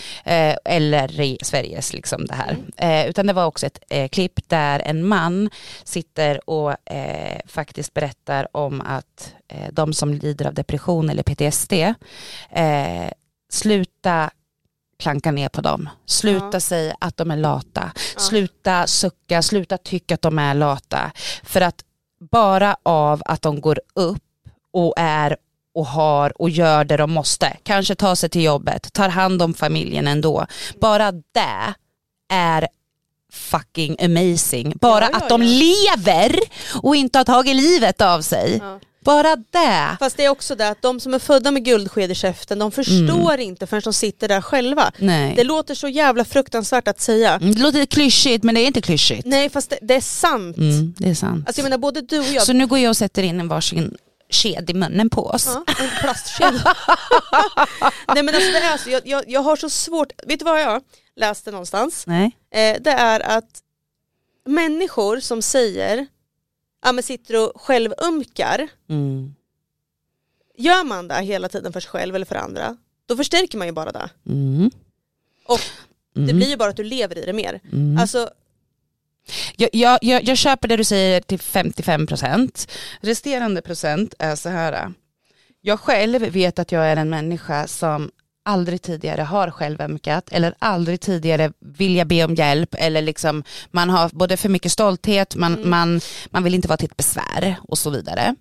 Eller i Sveriges liksom det här. Utan det var också ett klipp där en man sitter och faktiskt berättar om att de som lider av depression eller PTSD sluta klanka ner på dem. Sluta säga att de är lata. Sluta sucka, sluta tycka att de är lata. För att bara av att de går upp och är och har och gör det de måste. Kanske ta sig till jobbet, tar hand om familjen ändå. Bara det är fucking amazing. Bara att de lever och inte har tagit livet av sig. Bara det. Fast det är också det att de som är födda med guldsked i käften, de förstår inte förrän de sitter där själva. Nej. Det låter så jävla fruktansvärt att säga. Det låter klyschigt, men det är inte klyschigt. Nej, fast det är sant. Det är sant. Alltså jag menar, både du och jag... Så nu går jag och sätter in en varsin sked i munnen på oss. En plastsked. Nej, men alltså det är så, jag har så svårt... Vet du vad jag läste någonstans? Nej. Det är att människor som säger... men sitter och självömkar. Gör man det hela tiden för sig själv eller för andra, då förstärker man ju bara det. Och det blir ju bara att du lever i det mer. Alltså... Jag köper det du säger till 55%. Resterande procent är så här. Jag själv vet att jag är en människa som aldrig tidigare har självömkat eller aldrig tidigare vill jag be om hjälp, eller liksom man har både för mycket stolthet, man vill inte vara till ett besvär och så vidare.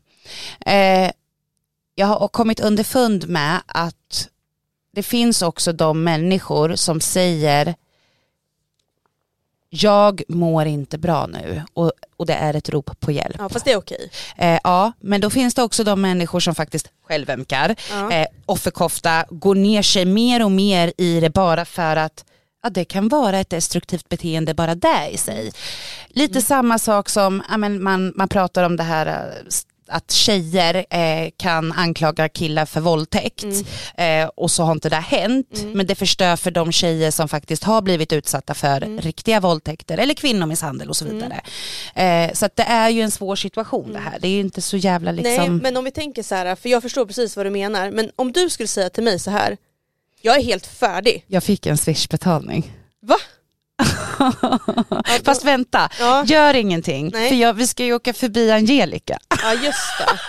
Jag har kommit underfund med att det finns också de människor som säger jag mår inte bra nu och det är ett rop på hjälp. Ja, fast det är okej. Ja, men då finns det också de människor som faktiskt självömkar, offerkofta, går ner sig mer och mer i det bara för att det kan vara ett destruktivt beteende bara där i sig. Lite samma sak som man pratar om det här att tjejer kan anklaga killar för våldtäkt och så har inte det hänt, men det förstör för de tjejer som faktiskt har blivit utsatta för riktiga våldtäkter eller kvinnomisshandel och så vidare. Så att det är ju en svår situation det här. Det är ju inte så jävla liksom... Nej, men om vi tänker så här, för jag förstår precis vad du menar, men om du skulle säga till mig så här: jag är helt färdig. Jag fick en Swish-betalning. Va? Fast vänta, gör ingenting. Nej. För vi ska ju åka förbi Angelica. Ja, just det.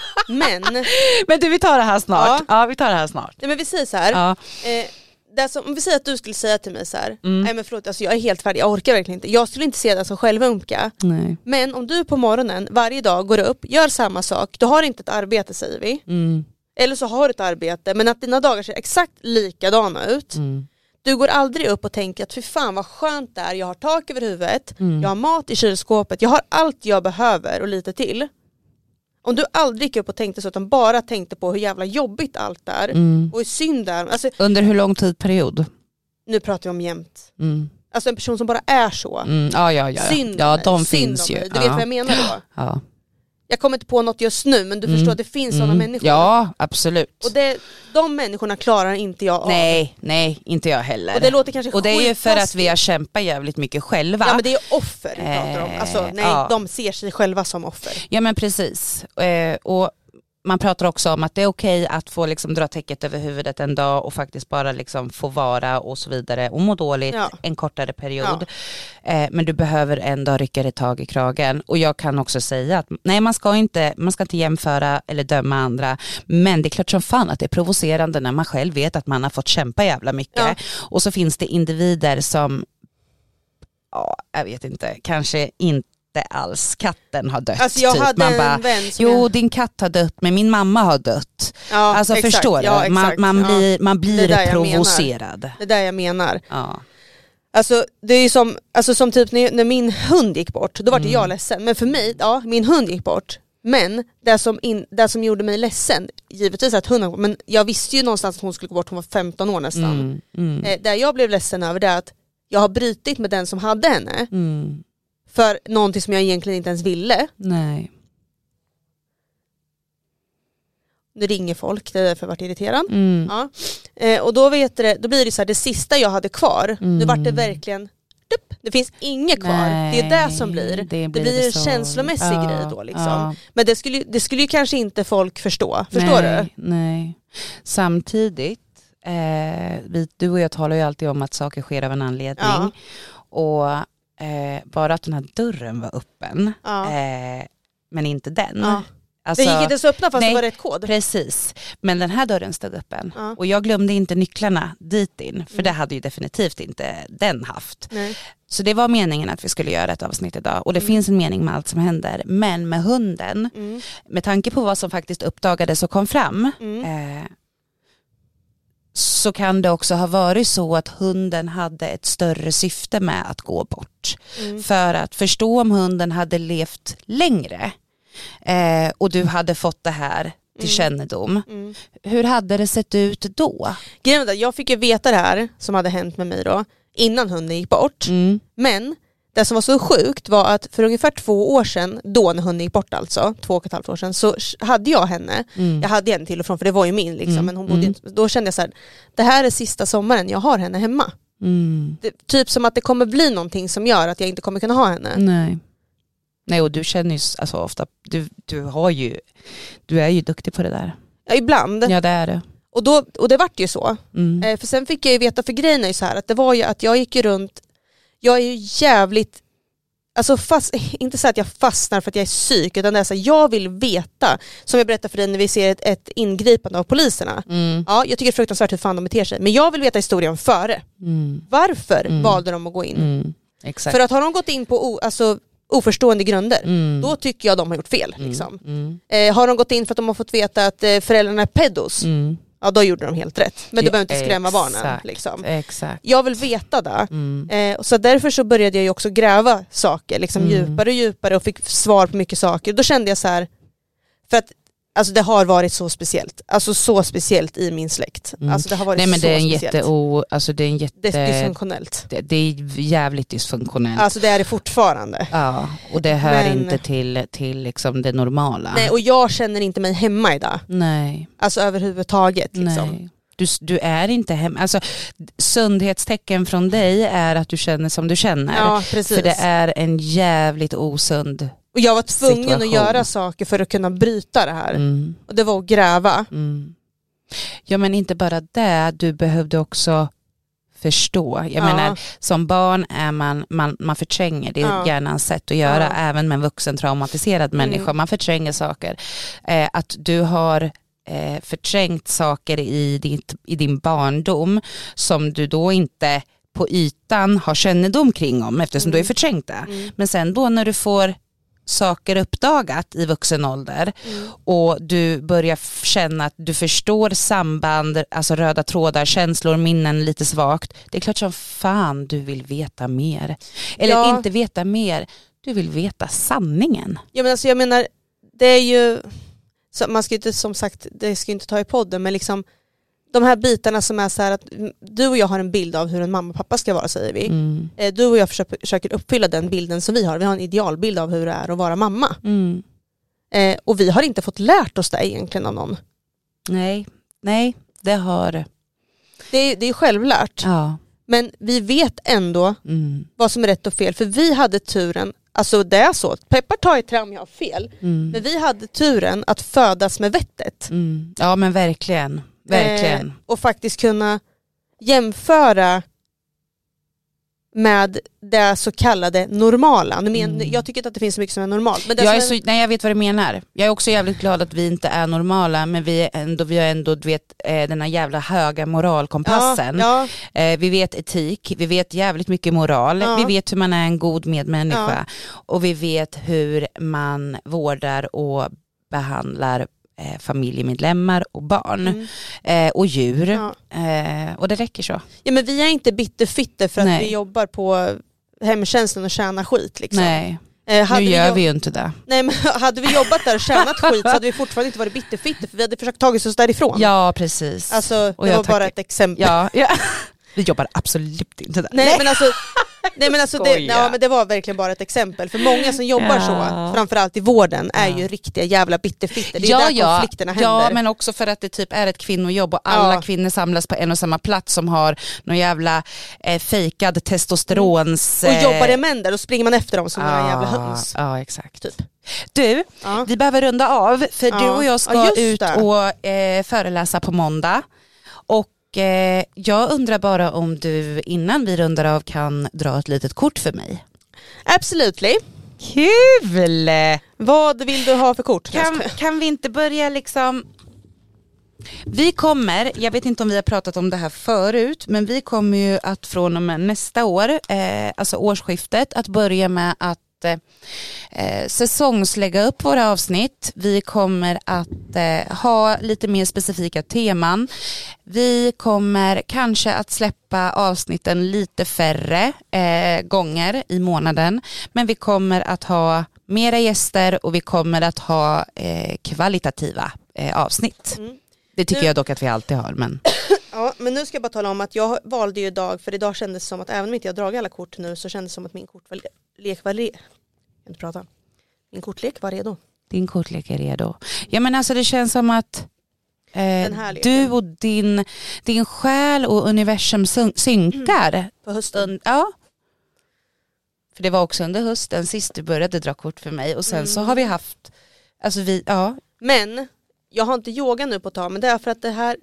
Men du, vi tar det här snart. Ja, vi tar det här snart. Nej, men vi säger så här. Om vi säger att du skulle säga till mig så här: nej men förlåt, alltså jag är helt färdig, jag orkar verkligen inte. Jag skulle inte se det som självömka. Nej. Men om du på morgonen varje dag går upp, gör samma sak, du har inte ett arbete säger vi. Eller så har du ett arbete, men att dina dagar ser exakt likadana ut. Du går aldrig upp och tänker att fy fan vad skönt det är, jag har tak över huvudet, jag har mat i kylskåpet, jag har allt jag behöver och lite till. Om du aldrig gick upp och tänkte så, utan bara tänkte på hur jävla jobbigt allt är och hur synd det är. Alltså, under hur lång tidsperiod? Nu pratar vi om jämt. Alltså en person som bara är så. Synd de finns ju. Du vet vad jag menar då? Ja. Jag kommer inte på något just nu, men du förstår att det finns sådana människor. Ja, absolut. Och de människorna klarar inte jag av. Nej, inte jag heller. Och det låter kanske det är ju för att vi har kämpat jävligt mycket själva. Ja, men det är offer vi pratar om. Alltså, de ser sig själva som offer. Ja, men precis. Och man pratar också om att det är okej att få liksom dra täcket över huvudet en dag och faktiskt bara liksom få vara och så vidare och må dåligt en kortare period. Men du behöver ändå rycka dig tag i kragen. Och jag kan också säga att nej, man ska inte jämföra eller döma andra, men det är klart som fan att det är provocerande när man själv vet att man har fått kämpa jävla mycket. Och så finns det individer som jag vet inte, kanske inte alls, katten har dött. Alltså jag hade man en vän som din katt har dött, men min mamma har dött. Ja, alltså exakt. Förstår du? Man blir provocerad. Det där jag menar. Ja. Alltså det är ju som typ när min hund gick bort, då var det jag ledsen. Men för mig, min hund gick bort. Men det som gjorde mig ledsen, givetvis att hunden, men jag visste ju någonstans att hon skulle gå bort, hon var 15 år nästan. Där jag blev ledsen över det att jag har brytit med den som hade henne. För någonting som jag egentligen inte ens ville. Nej. Nu ringer folk, det är därför jag varit irriterad. Och då blir det så här, det sista jag hade kvar, nu vart det verkligen det finns inget kvar. Nej, det är det som blir. Det blir en känslomässig grej då liksom. Men det skulle ju kanske inte folk förstå. Förstår du? Nej. Samtidigt, du och jag talar ju alltid om att saker sker av en anledning. Och bara att den här dörren var öppen, men inte den. Alltså, det gick inte så öppna fast det var rätt kod. Precis, men den här dörren stod öppen. Och jag glömde inte nycklarna dit in, för det hade ju definitivt inte den haft. Nej. Så det var meningen att vi skulle göra ett avsnitt idag. Och det finns en mening med allt som händer. Men med hunden, med tanke på vad som faktiskt uppdagades och kom fram, så kan det också ha varit så att hunden hade ett större syfte med att gå bort. För att förstå om hunden hade levt längre och du hade fått det här till kännedom. Hur hade det sett ut då? Grejen är att jag fick ju veta det här som hade hänt med mig då innan hunden gick bort. Men det som var så sjukt var att för ungefär 2 år sedan, då när hunden gick bort alltså, 2,5 år sedan, så hade jag henne. Jag hade henne till och från, för det var ju min liksom, men hon bodde inte, då kände jag så här, det här är sista sommaren jag har henne hemma. Typ som att det kommer bli någonting som gör att jag inte kommer kunna ha henne. Nej, och du känner ju alltså ofta, du är ju duktig på det där. Ja, ibland. Ja, det är det. Och det vart ju så. För sen fick jag ju veta, för grejen är ju så här, att det var ju att jag gick ju runt, jag är ju jävligt, alltså inte så att jag fastnar för att jag är psyk, utan det är så här, jag vill veta, som jag berättade för dig när vi ser ett ingripande av poliserna. Ja, jag tycker det är fruktansvärt hur fan de beter sig, men jag vill veta historien före. Varför valde de att gå in? Exakt. För att har de gått in på oförstående grunder, då tycker jag de har gjort fel. Liksom. Har de gått in för att de har fått veta att föräldrarna är pedos? ja då gjorde de helt rätt. Men du behöver inte skrämma barnen. Liksom. Exakt. Jag vill veta det. Så därför så började jag ju också gräva saker liksom djupare och djupare och fick svar på mycket saker. Då kände jag så här, för att alltså det har varit så speciellt. Alltså så speciellt i min släkt. Alltså det har varit så speciellt. Det är dysfunktionellt. Det är jävligt dysfunktionellt. Alltså det är det fortfarande. Ja, och det hör inte till liksom det normala. Nej, och jag känner inte mig hemma idag. Nej. Alltså överhuvudtaget liksom. Nej. Du är inte hemma. Alltså sundhetstecken från dig är att du känner som du känner. Ja, precis. För det är en jävligt osund och jag var tvungen situation. att göra saker för att kunna bryta det här. Och det var att gräva. Ja, men inte bara det. Du behövde också förstå. Jag menar, som barn är man förtränger. Det är hjärnans sätt att göra. Även med en vuxen traumatiserad människa. Man förtränger saker. Att du har förträngt saker i din barndom som du då inte på ytan har kännedom kring om eftersom du är förträngt det. Men sen då när du får saker uppdagat i vuxen ålder och du börjar känna att du förstår samband, alltså röda trådar, känslor, minnen lite svagt. Det är klart som fan du vill veta mer. Eller inte veta mer, du vill veta sanningen. Ja, men alltså jag menar, det är ju så man ska inte, som sagt, det ska inte ta i podden, men liksom de här bitarna som är så här att du och jag har en bild av hur en mamma och pappa ska vara, säger vi. Du och jag försöker uppfylla den bilden som vi har. Vi har en idealbild av hur det är att vara mamma. Och vi har inte fått lärt oss det egentligen av någon. Nej, det har... Det är självlärt. Ja. Men vi vet ändå vad som är rätt och fel. För vi hade turen, alltså det är så, peppar tar i trä om jag har fel. Men vi hade turen att födas med vettet. Ja, men verkligen. Verkligen. Och faktiskt kunna jämföra med det så kallade normala. Jag tycker inte att det finns så mycket som är normalt. Men jag vet vad du menar. Jag är också jävligt glad att vi inte är normala, men vi har ändå du vet, den här jävla höga moralkompassen. Vi vet etik, vi vet jävligt mycket moral, vi vet hur man är en god medmänniska och vi vet hur man vårdar och behandlar familjemedlemmar och barn och djur och det räcker så. Ja, men vi är inte bitterfitter för att vi jobbar på hemtjänsten och tjänar skit liksom. Nej. Nu gör vi ju inte det. Nej, men hade vi jobbat där och tjänat skit så hade vi fortfarande inte varit bitterfitter, för vi hade försökt tagit oss därifrån. Ja, precis. Alltså, det var bara ett exempel. Ja. Vi jobbar absolut inte där. Nej, men alltså men det var verkligen bara ett exempel. För många som jobbar så, framförallt i vården, är ju riktiga jävla bitterfitter. Det är ju där konflikterna händer. Ja, men också för att det typ är ett kvinnojobb och alla kvinnor samlas på en och samma plats som har någon jävla fejkad testosterons... Och jobbar det män där, då springer man efter dem som några jävla höns. Ja, exakt. Typ. Du, vi behöver runda av, för du och jag ska ut och föreläsa på måndag. Och jag undrar bara om du innan vi rundar av kan dra ett litet kort för mig. Absolutely. Kul! Vad vill du ha för kort? Kan vi inte börja liksom... Vi kommer, jag vet inte om vi har pratat om det här förut, men vi kommer ju att från och med nästa år, alltså årsskiftet, att börja med att säsongslägga upp våra avsnitt. Vi kommer att ha lite mer specifika teman. Vi kommer kanske att släppa avsnitten lite färre gånger i månaden, men vi kommer att ha mera gäster och vi kommer att ha kvalitativa avsnitt. Det tycker jag dock att vi alltid har. Men... Ja, men nu ska jag bara tala om att jag valde ju idag, för idag kändes det som att även om inte jag dragit alla kort nu, så kändes det som att min kortlek var redo. Min kortlek var redo. Din kortlek är redo. Ja, men alltså det känns som att du och din själ och universum synkar. På hösten. Ja. För det var också under hösten sist du började dra kort för mig. Och sen så har vi haft... Alltså Men jag har inte yoga nu på ett tag, men det är för att det här...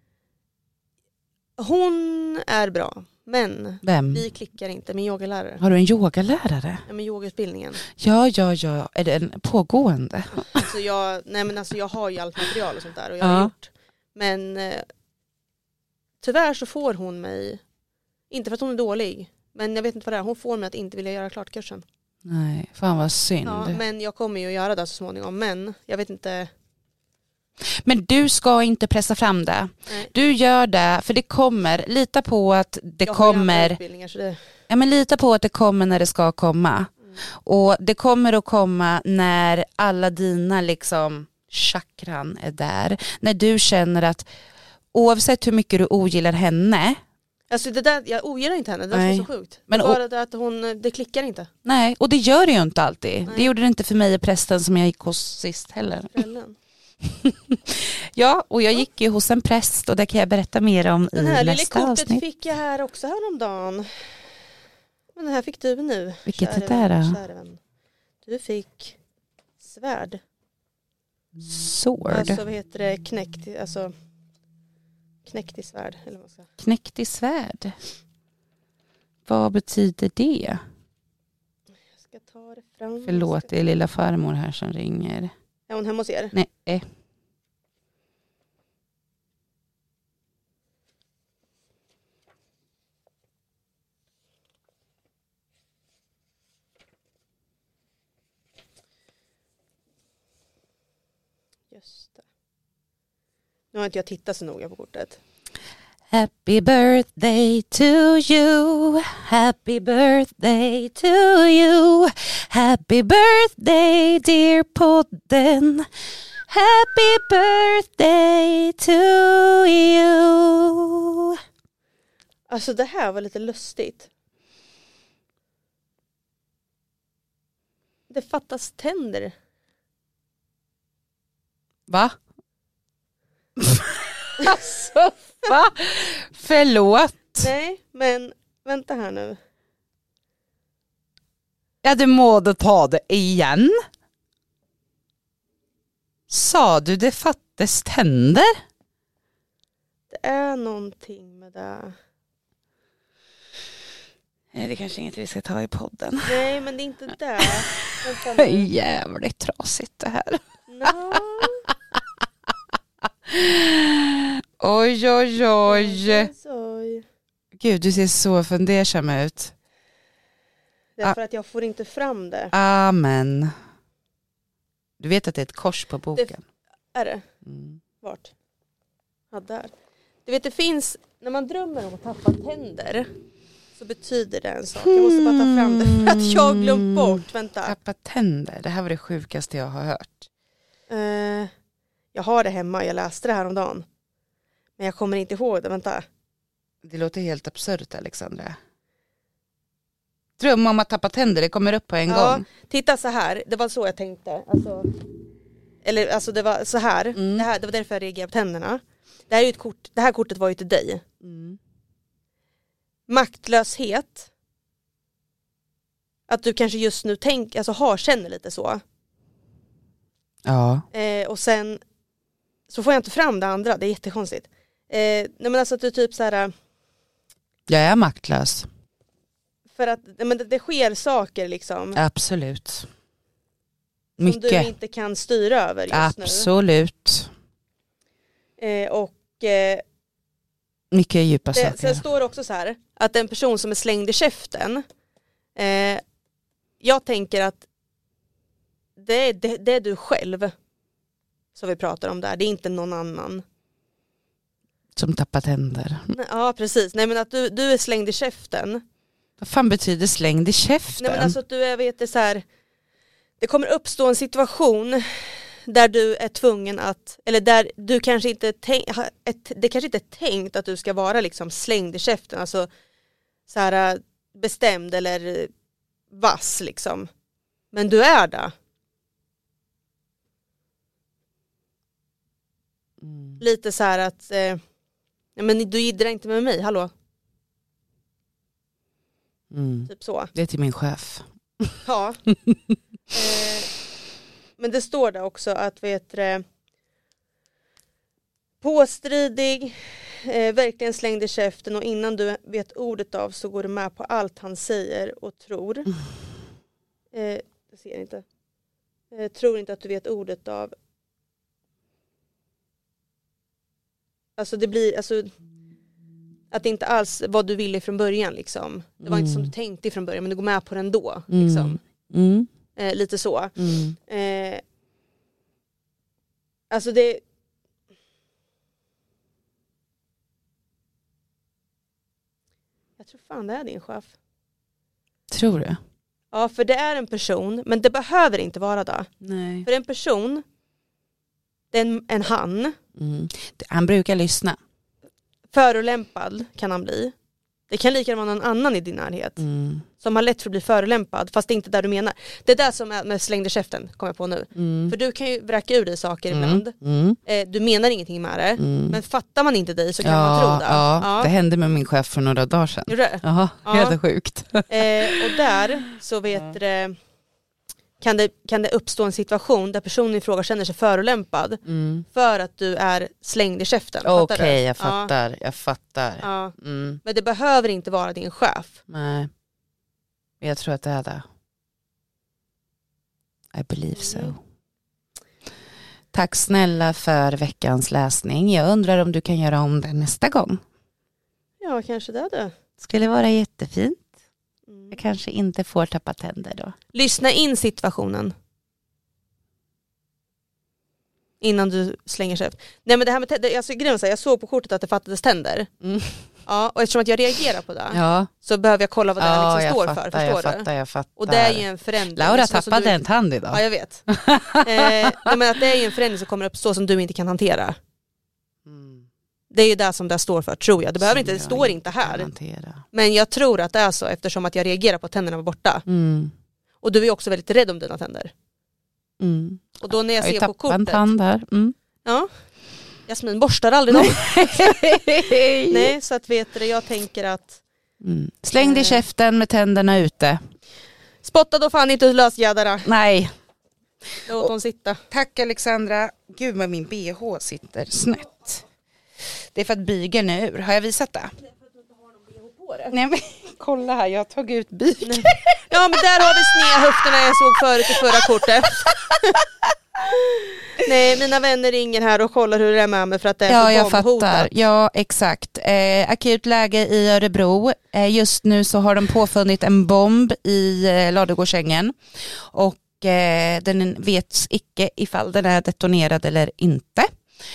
Hon är bra, men vi klickar inte. Min yogalärare. Har du en yogalärare? Ja, med yogautbildningen. Ja. Är det en pågående? Alltså jag har ju allt material och sånt där och jag har gjort. Men tyvärr så får hon mig, inte för att hon är dålig, men jag vet inte vad det är. Hon får mig att inte vilja göra klart kursen. Nej, fan vad synd. Ja, men jag kommer ju att göra det så småningom. Men jag vet inte Men du ska inte pressa fram det. Nej. Du gör det, för det kommer. Lita på att det kommer. Ja, men lita på att det kommer när det ska komma. Och det kommer att komma när alla dina liksom chakran är där. När du känner att oavsett hur mycket du ogillar henne. Alltså det där, jag ogillar inte henne, det är så sjukt. Men bara det att det klickar inte. Nej, och det gör det ju inte alltid. Nej. Det gjorde det inte för mig och prästen som jag gick hos sist heller. Ja, och jag gick ju hos en präst och det kan jag berätta mer om i nästa avsnitt. Den här lilla kortet fick jag här också häromdagen. Men det här fick du nu. Vilket är det då? Du fick svärd. Sword. Alltså vad heter det? Knäckt i svärd. Eller vad ska. Knäckt i svärd? Vad betyder det? Jag ska ta det fram. Förlåt, det är lilla farmor här som ringer. Är hon hemma hos er? Nej. Just det. Nu har inte jag tittat så noga på kortet. Happy birthday to you. Happy birthday to you. Happy birthday dear podden. Happy birthday to you. Alltså det här var lite lustigt. Det fattas tänder. Va? Alltså, va? Förlåt. Nej, men vänta här nu. Ja, du må ta det igen. Sa du det fattas tänder? Det är någonting med det. Nej, det är kanske inget vi ska ta i podden. Nej, men det är inte det. Det är jävligt trasigt det här. No. Oj. Oj. Gud, du ser så fundersam ut. Därför att jag får inte fram det. Amen. Du vet att det är ett kors på boken. Är det? Vart? Ja, där. Du vet, det finns, när man drömmer om att tappa tänder så betyder det en sak. Jag måste bara ta fram det för att jag glömt bort. Vänta. Tappa tänder, det här var det sjukaste jag har hört. Jag har det hemma, jag läste det här om dagen. Men jag kommer inte ihåg det, vänta. Det låter helt absurt, Alexandra. Dröm om att tappa tänder, det kommer upp på en gång. Titta så här, det var så jag tänkte. Alltså det var så här. Det var därför jag reagerade på tänderna. Det här är ju ett kort, det här kortet var ju till dig. Maktlöshet. Att du kanske just nu känner lite så. Ja. Och sen så får jag inte fram det andra, det är jättekonstigt. Nej men alltså att du typ så här. Jag är maktlös. För att det sker saker liksom. Absolut. Mycket. Som du inte kan styra över just nu. Absolut. Mycket djupa saker. Sen står det också så här att en person som är slängd i käften, jag tänker att det är du själv som vi pratar om där. Det är inte någon annan. Som tappar tänder. Ja, precis. Nej, men att du är slängd i käften. Vad fan betyder slängd i käften? Nej, men alltså att du är, vet det så här. Det kommer uppstå en situation där du är tvungen att, eller där du kanske inte det kanske inte är tänkt att du ska vara liksom slängd i käften. Alltså så här bestämd eller vass liksom. Men du är där. Lite så här att men du jiddrar inte med mig, hallå? Typ så. Det är till min chef. Ja. Men det står där också att påstridig, verkligen slängd i käften, och innan du vet ordet av så går du med på allt han säger och tror. Jag ser inte. Tror inte att du vet ordet av. Alltså det blir, alltså att det inte alls vad du ville från början liksom. Det var inte som du tänkte från början, men du går med på den då liksom. Lite så. Alltså tror fan det är din chef. Tror du? Ja, för det är en person, men det behöver inte vara det. Nej. För en person, det är en han. Han brukar lyssna. Förolämpad kan han bli. Det kan lika vara någon annan i din närhet. Som har lätt för att bli förolämpad, fast det är inte där du menar. Det är där som är med slängde käften, kommer jag på nu. För du kan ju vräka ur dig saker ibland. Du menar ingenting med det. Men fattar man inte dig så kan man tro det. Ja, det hände med min chef för några dagar sedan. Gjorde det? Jaha, helt sjukt. Och där så vet det, kan det uppstå en situation där personen i fråga känner sig förolämpad för att du är slängd i käften. Okej, jag fattar. Ja. Men det behöver inte vara din chef. Nej, jag tror att det är det. I believe so. Tack snälla för veckans läsning. Jag undrar om du kan göra om det nästa gång. Ja, kanske det är det. Skulle vara jättefint. Jag kanske inte får tappa tänder då. Lyssna in situationen innan du slänger sig. Nej, men det här med tänder, jag såg på kortet att det fattades tänder. Ja, och eftersom att jag reagerar på det så behöver jag kolla vad det här liksom står för. Förstår du? Jag fattar. Och det är ju en förändring. Laura tappade en tand idag. Ja, jag vet. Men att det är ju en förändring som kommer uppstå som du inte kan hantera. Det är ju det som det står för, tror jag. Det står inte här. Men jag tror att det är så eftersom att jag reagerar på att tänderna var borta. Och du är också väldigt rädd om dina tänder. Och då när jag ser på kortet... en tand här. Ja. Jasmin borstar aldrig dem. Nej, så att vet du, jag tänker att... Släng dig i käften med tänderna ute. Spotta då fan inte lösgärdare. Nej. Låt dem sitta. Tack Alexandra. Gud, med min BH sitter snett. Det är för att bygeln är ur. Har jag visat det? Det är för att du inte har någon BH på det. Nej men kolla här, jag har tagit ut bygeln. Ja, men där har vi sneda höfterna jag såg förut i förra kortet. Nej, mina vänner ringer här och kollar hur det är med mig för att det är jag fattar. Ja, exakt. Akut läge i Örebro. Just nu så har de påfunnit en bomb i Ladugårdsängen. Och den vet icke ifall den är detonerad eller inte.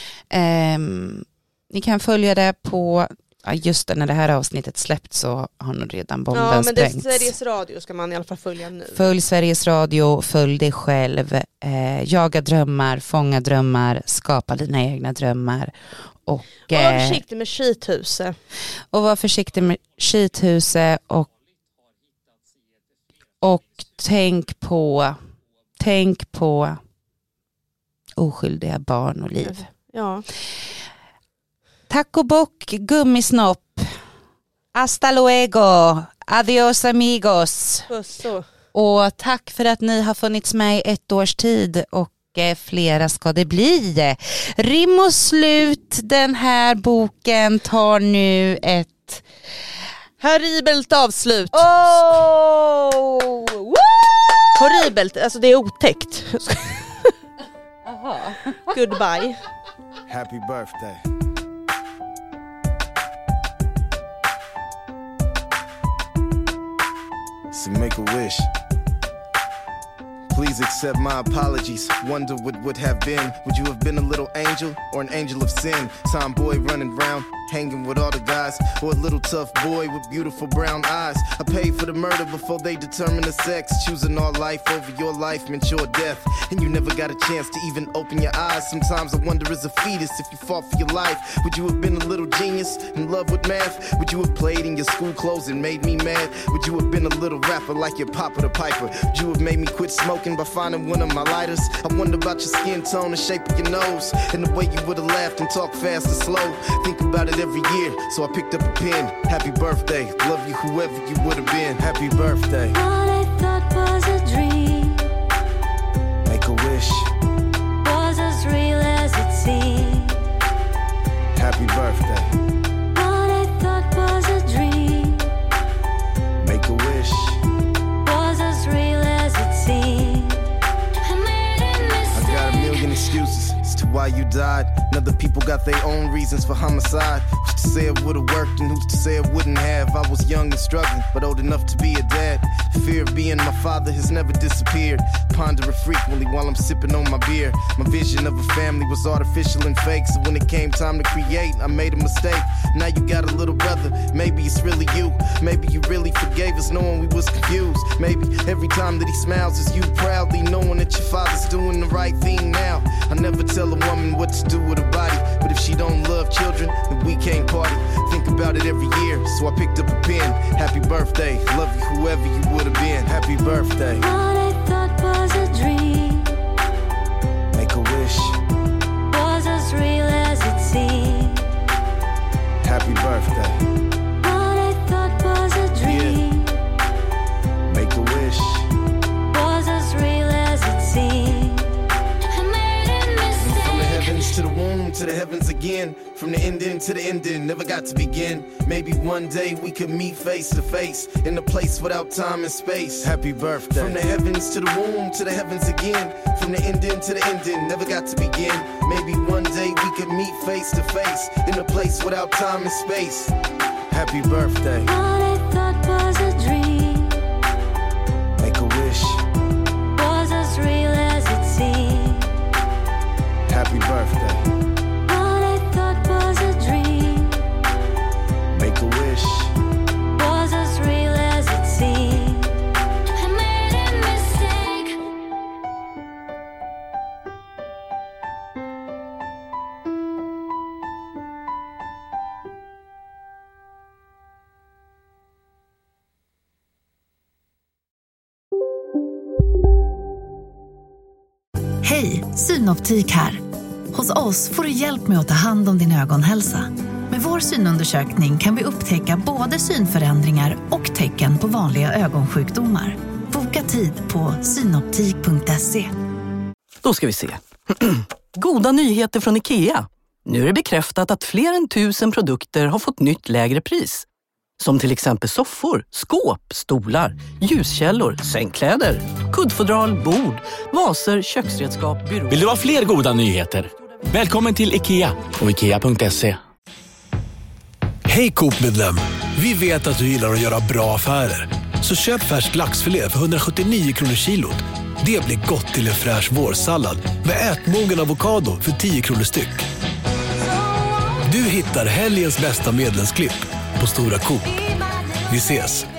Ni kan följa det på... Ja, just det, när det här avsnittet släppt så har nog redan bomben sprängts. Ja, men det är Sveriges Radio ska man i alla fall följa nu. Följ Sveriges Radio, följ dig själv, jaga drömmar, fånga drömmar, skapa dina egna drömmar. Och var försiktig med skithuset. Och var försiktig med skithuset och tänk på oskyldiga barn och liv. Ja. Tack och bock, gummisnopp. Hasta luego. Adios amigos. Pusso. Och tack för att ni har funnits med i 1 års tid och flera ska det bli. Rim och slut, den här boken tar nu ett horribelt avslut. Oh! Horribelt, alltså det är otäckt. Goodbye. Happy birthday. So make a wish. Please accept my apologies. Wonder what would have been. Would you have been a little angel or an angel of sin? Tomboy running round, hanging with all the guys, or a little tough boy with beautiful brown eyes? I paid for the murder before they determined the sex. Choosing our life over your life meant your death, and you never got a chance to even open your eyes. Sometimes I wonder as a fetus if you fought for your life, would you have been a little genius in love with math? Would you have played in your school clothes and made me mad? Would you have been a little rapper like your Papa the Piper? Would you have made me quit smoking by finding one of my lighters? I wonder about your skin tone, the shape of your nose, and the way you would have laughed and talked fast or slow. Think about it every year, so I picked up a pen. Happy birthday, love you whoever you would have been. Happy birthday. What I thought was a dream Make a wish. was as real as it seemed. Happy birthday. What I thought was a dream Make a wish. was as real as it seemed. I made a I got a mistake. million excuses as to why you died. Other people got their own reasons for homicide. Who's to say it would've worked and who's to say it wouldn't have? I was young and struggling, but old enough to be a dad. Fear of being my father has never disappeared. Ponder it frequently while I'm sipping on my beer. My vision of a family was artificial and fake, so when it came time to create, I made a mistake. Now you got a little brother, maybe it's really you. Maybe you really forgave us knowing we was confused. Maybe every time that he smiles is you proudly knowing that your father's doing the right thing now. I never tell a woman what to do with her body, but if she don't love children, then we can't party. Think about it every year, so I picked up a pen. Happy birthday, love you whoever you would have been. Happy birthday. What I thought was a dream Make a wish. was as real as it seemed. Happy birthday. What I thought was a dream Make a wish. was as real as it seemed. I made a From the mistake. heavens to the womb, to the heavens again. From the ending to the ending, never got to begin. Maybe one day we could meet face to face in a place without time and space. Happy birthday. From the heavens to the womb, to the heavens again. From the ending to the ending, never got to begin. Maybe one day we could meet face to face in a place without time and space. Happy birthday. What I thought was a dream Make a wish. was as real as it seemed. Happy birthday. What I thought was a dream Make a wish. was as real as it seemed. I made a mistake. Hej, Synoptik här. Hos oss får du hjälp med att ta hand om din ögonhälsa. Med vår synundersökning kan vi upptäcka både synförändringar och tecken på vanliga ögonsjukdomar. Boka tid på synoptik.se. Då ska vi se. Goda nyheter från IKEA. Nu är det bekräftat att fler än 1000 produkter har fått nytt lägre pris. Som till exempel soffor, skåp, stolar, ljuskällor, sängkläder, kuddfodral, bord, vaser, köksredskap, byråer. Vill du ha fler goda nyheter? Välkommen till IKEA och IKEA.se. Hej Coop-medlem! Vi vet att du gillar att göra bra affärer. Så köp färsk laxfilé för 179 kronor kilot. Det blir gott till en fräsch vårsallad med ätmogen avokado för 10 kronor styck. Du hittar helgens bästa medlemsklipp på Stora Coop. Vi ses!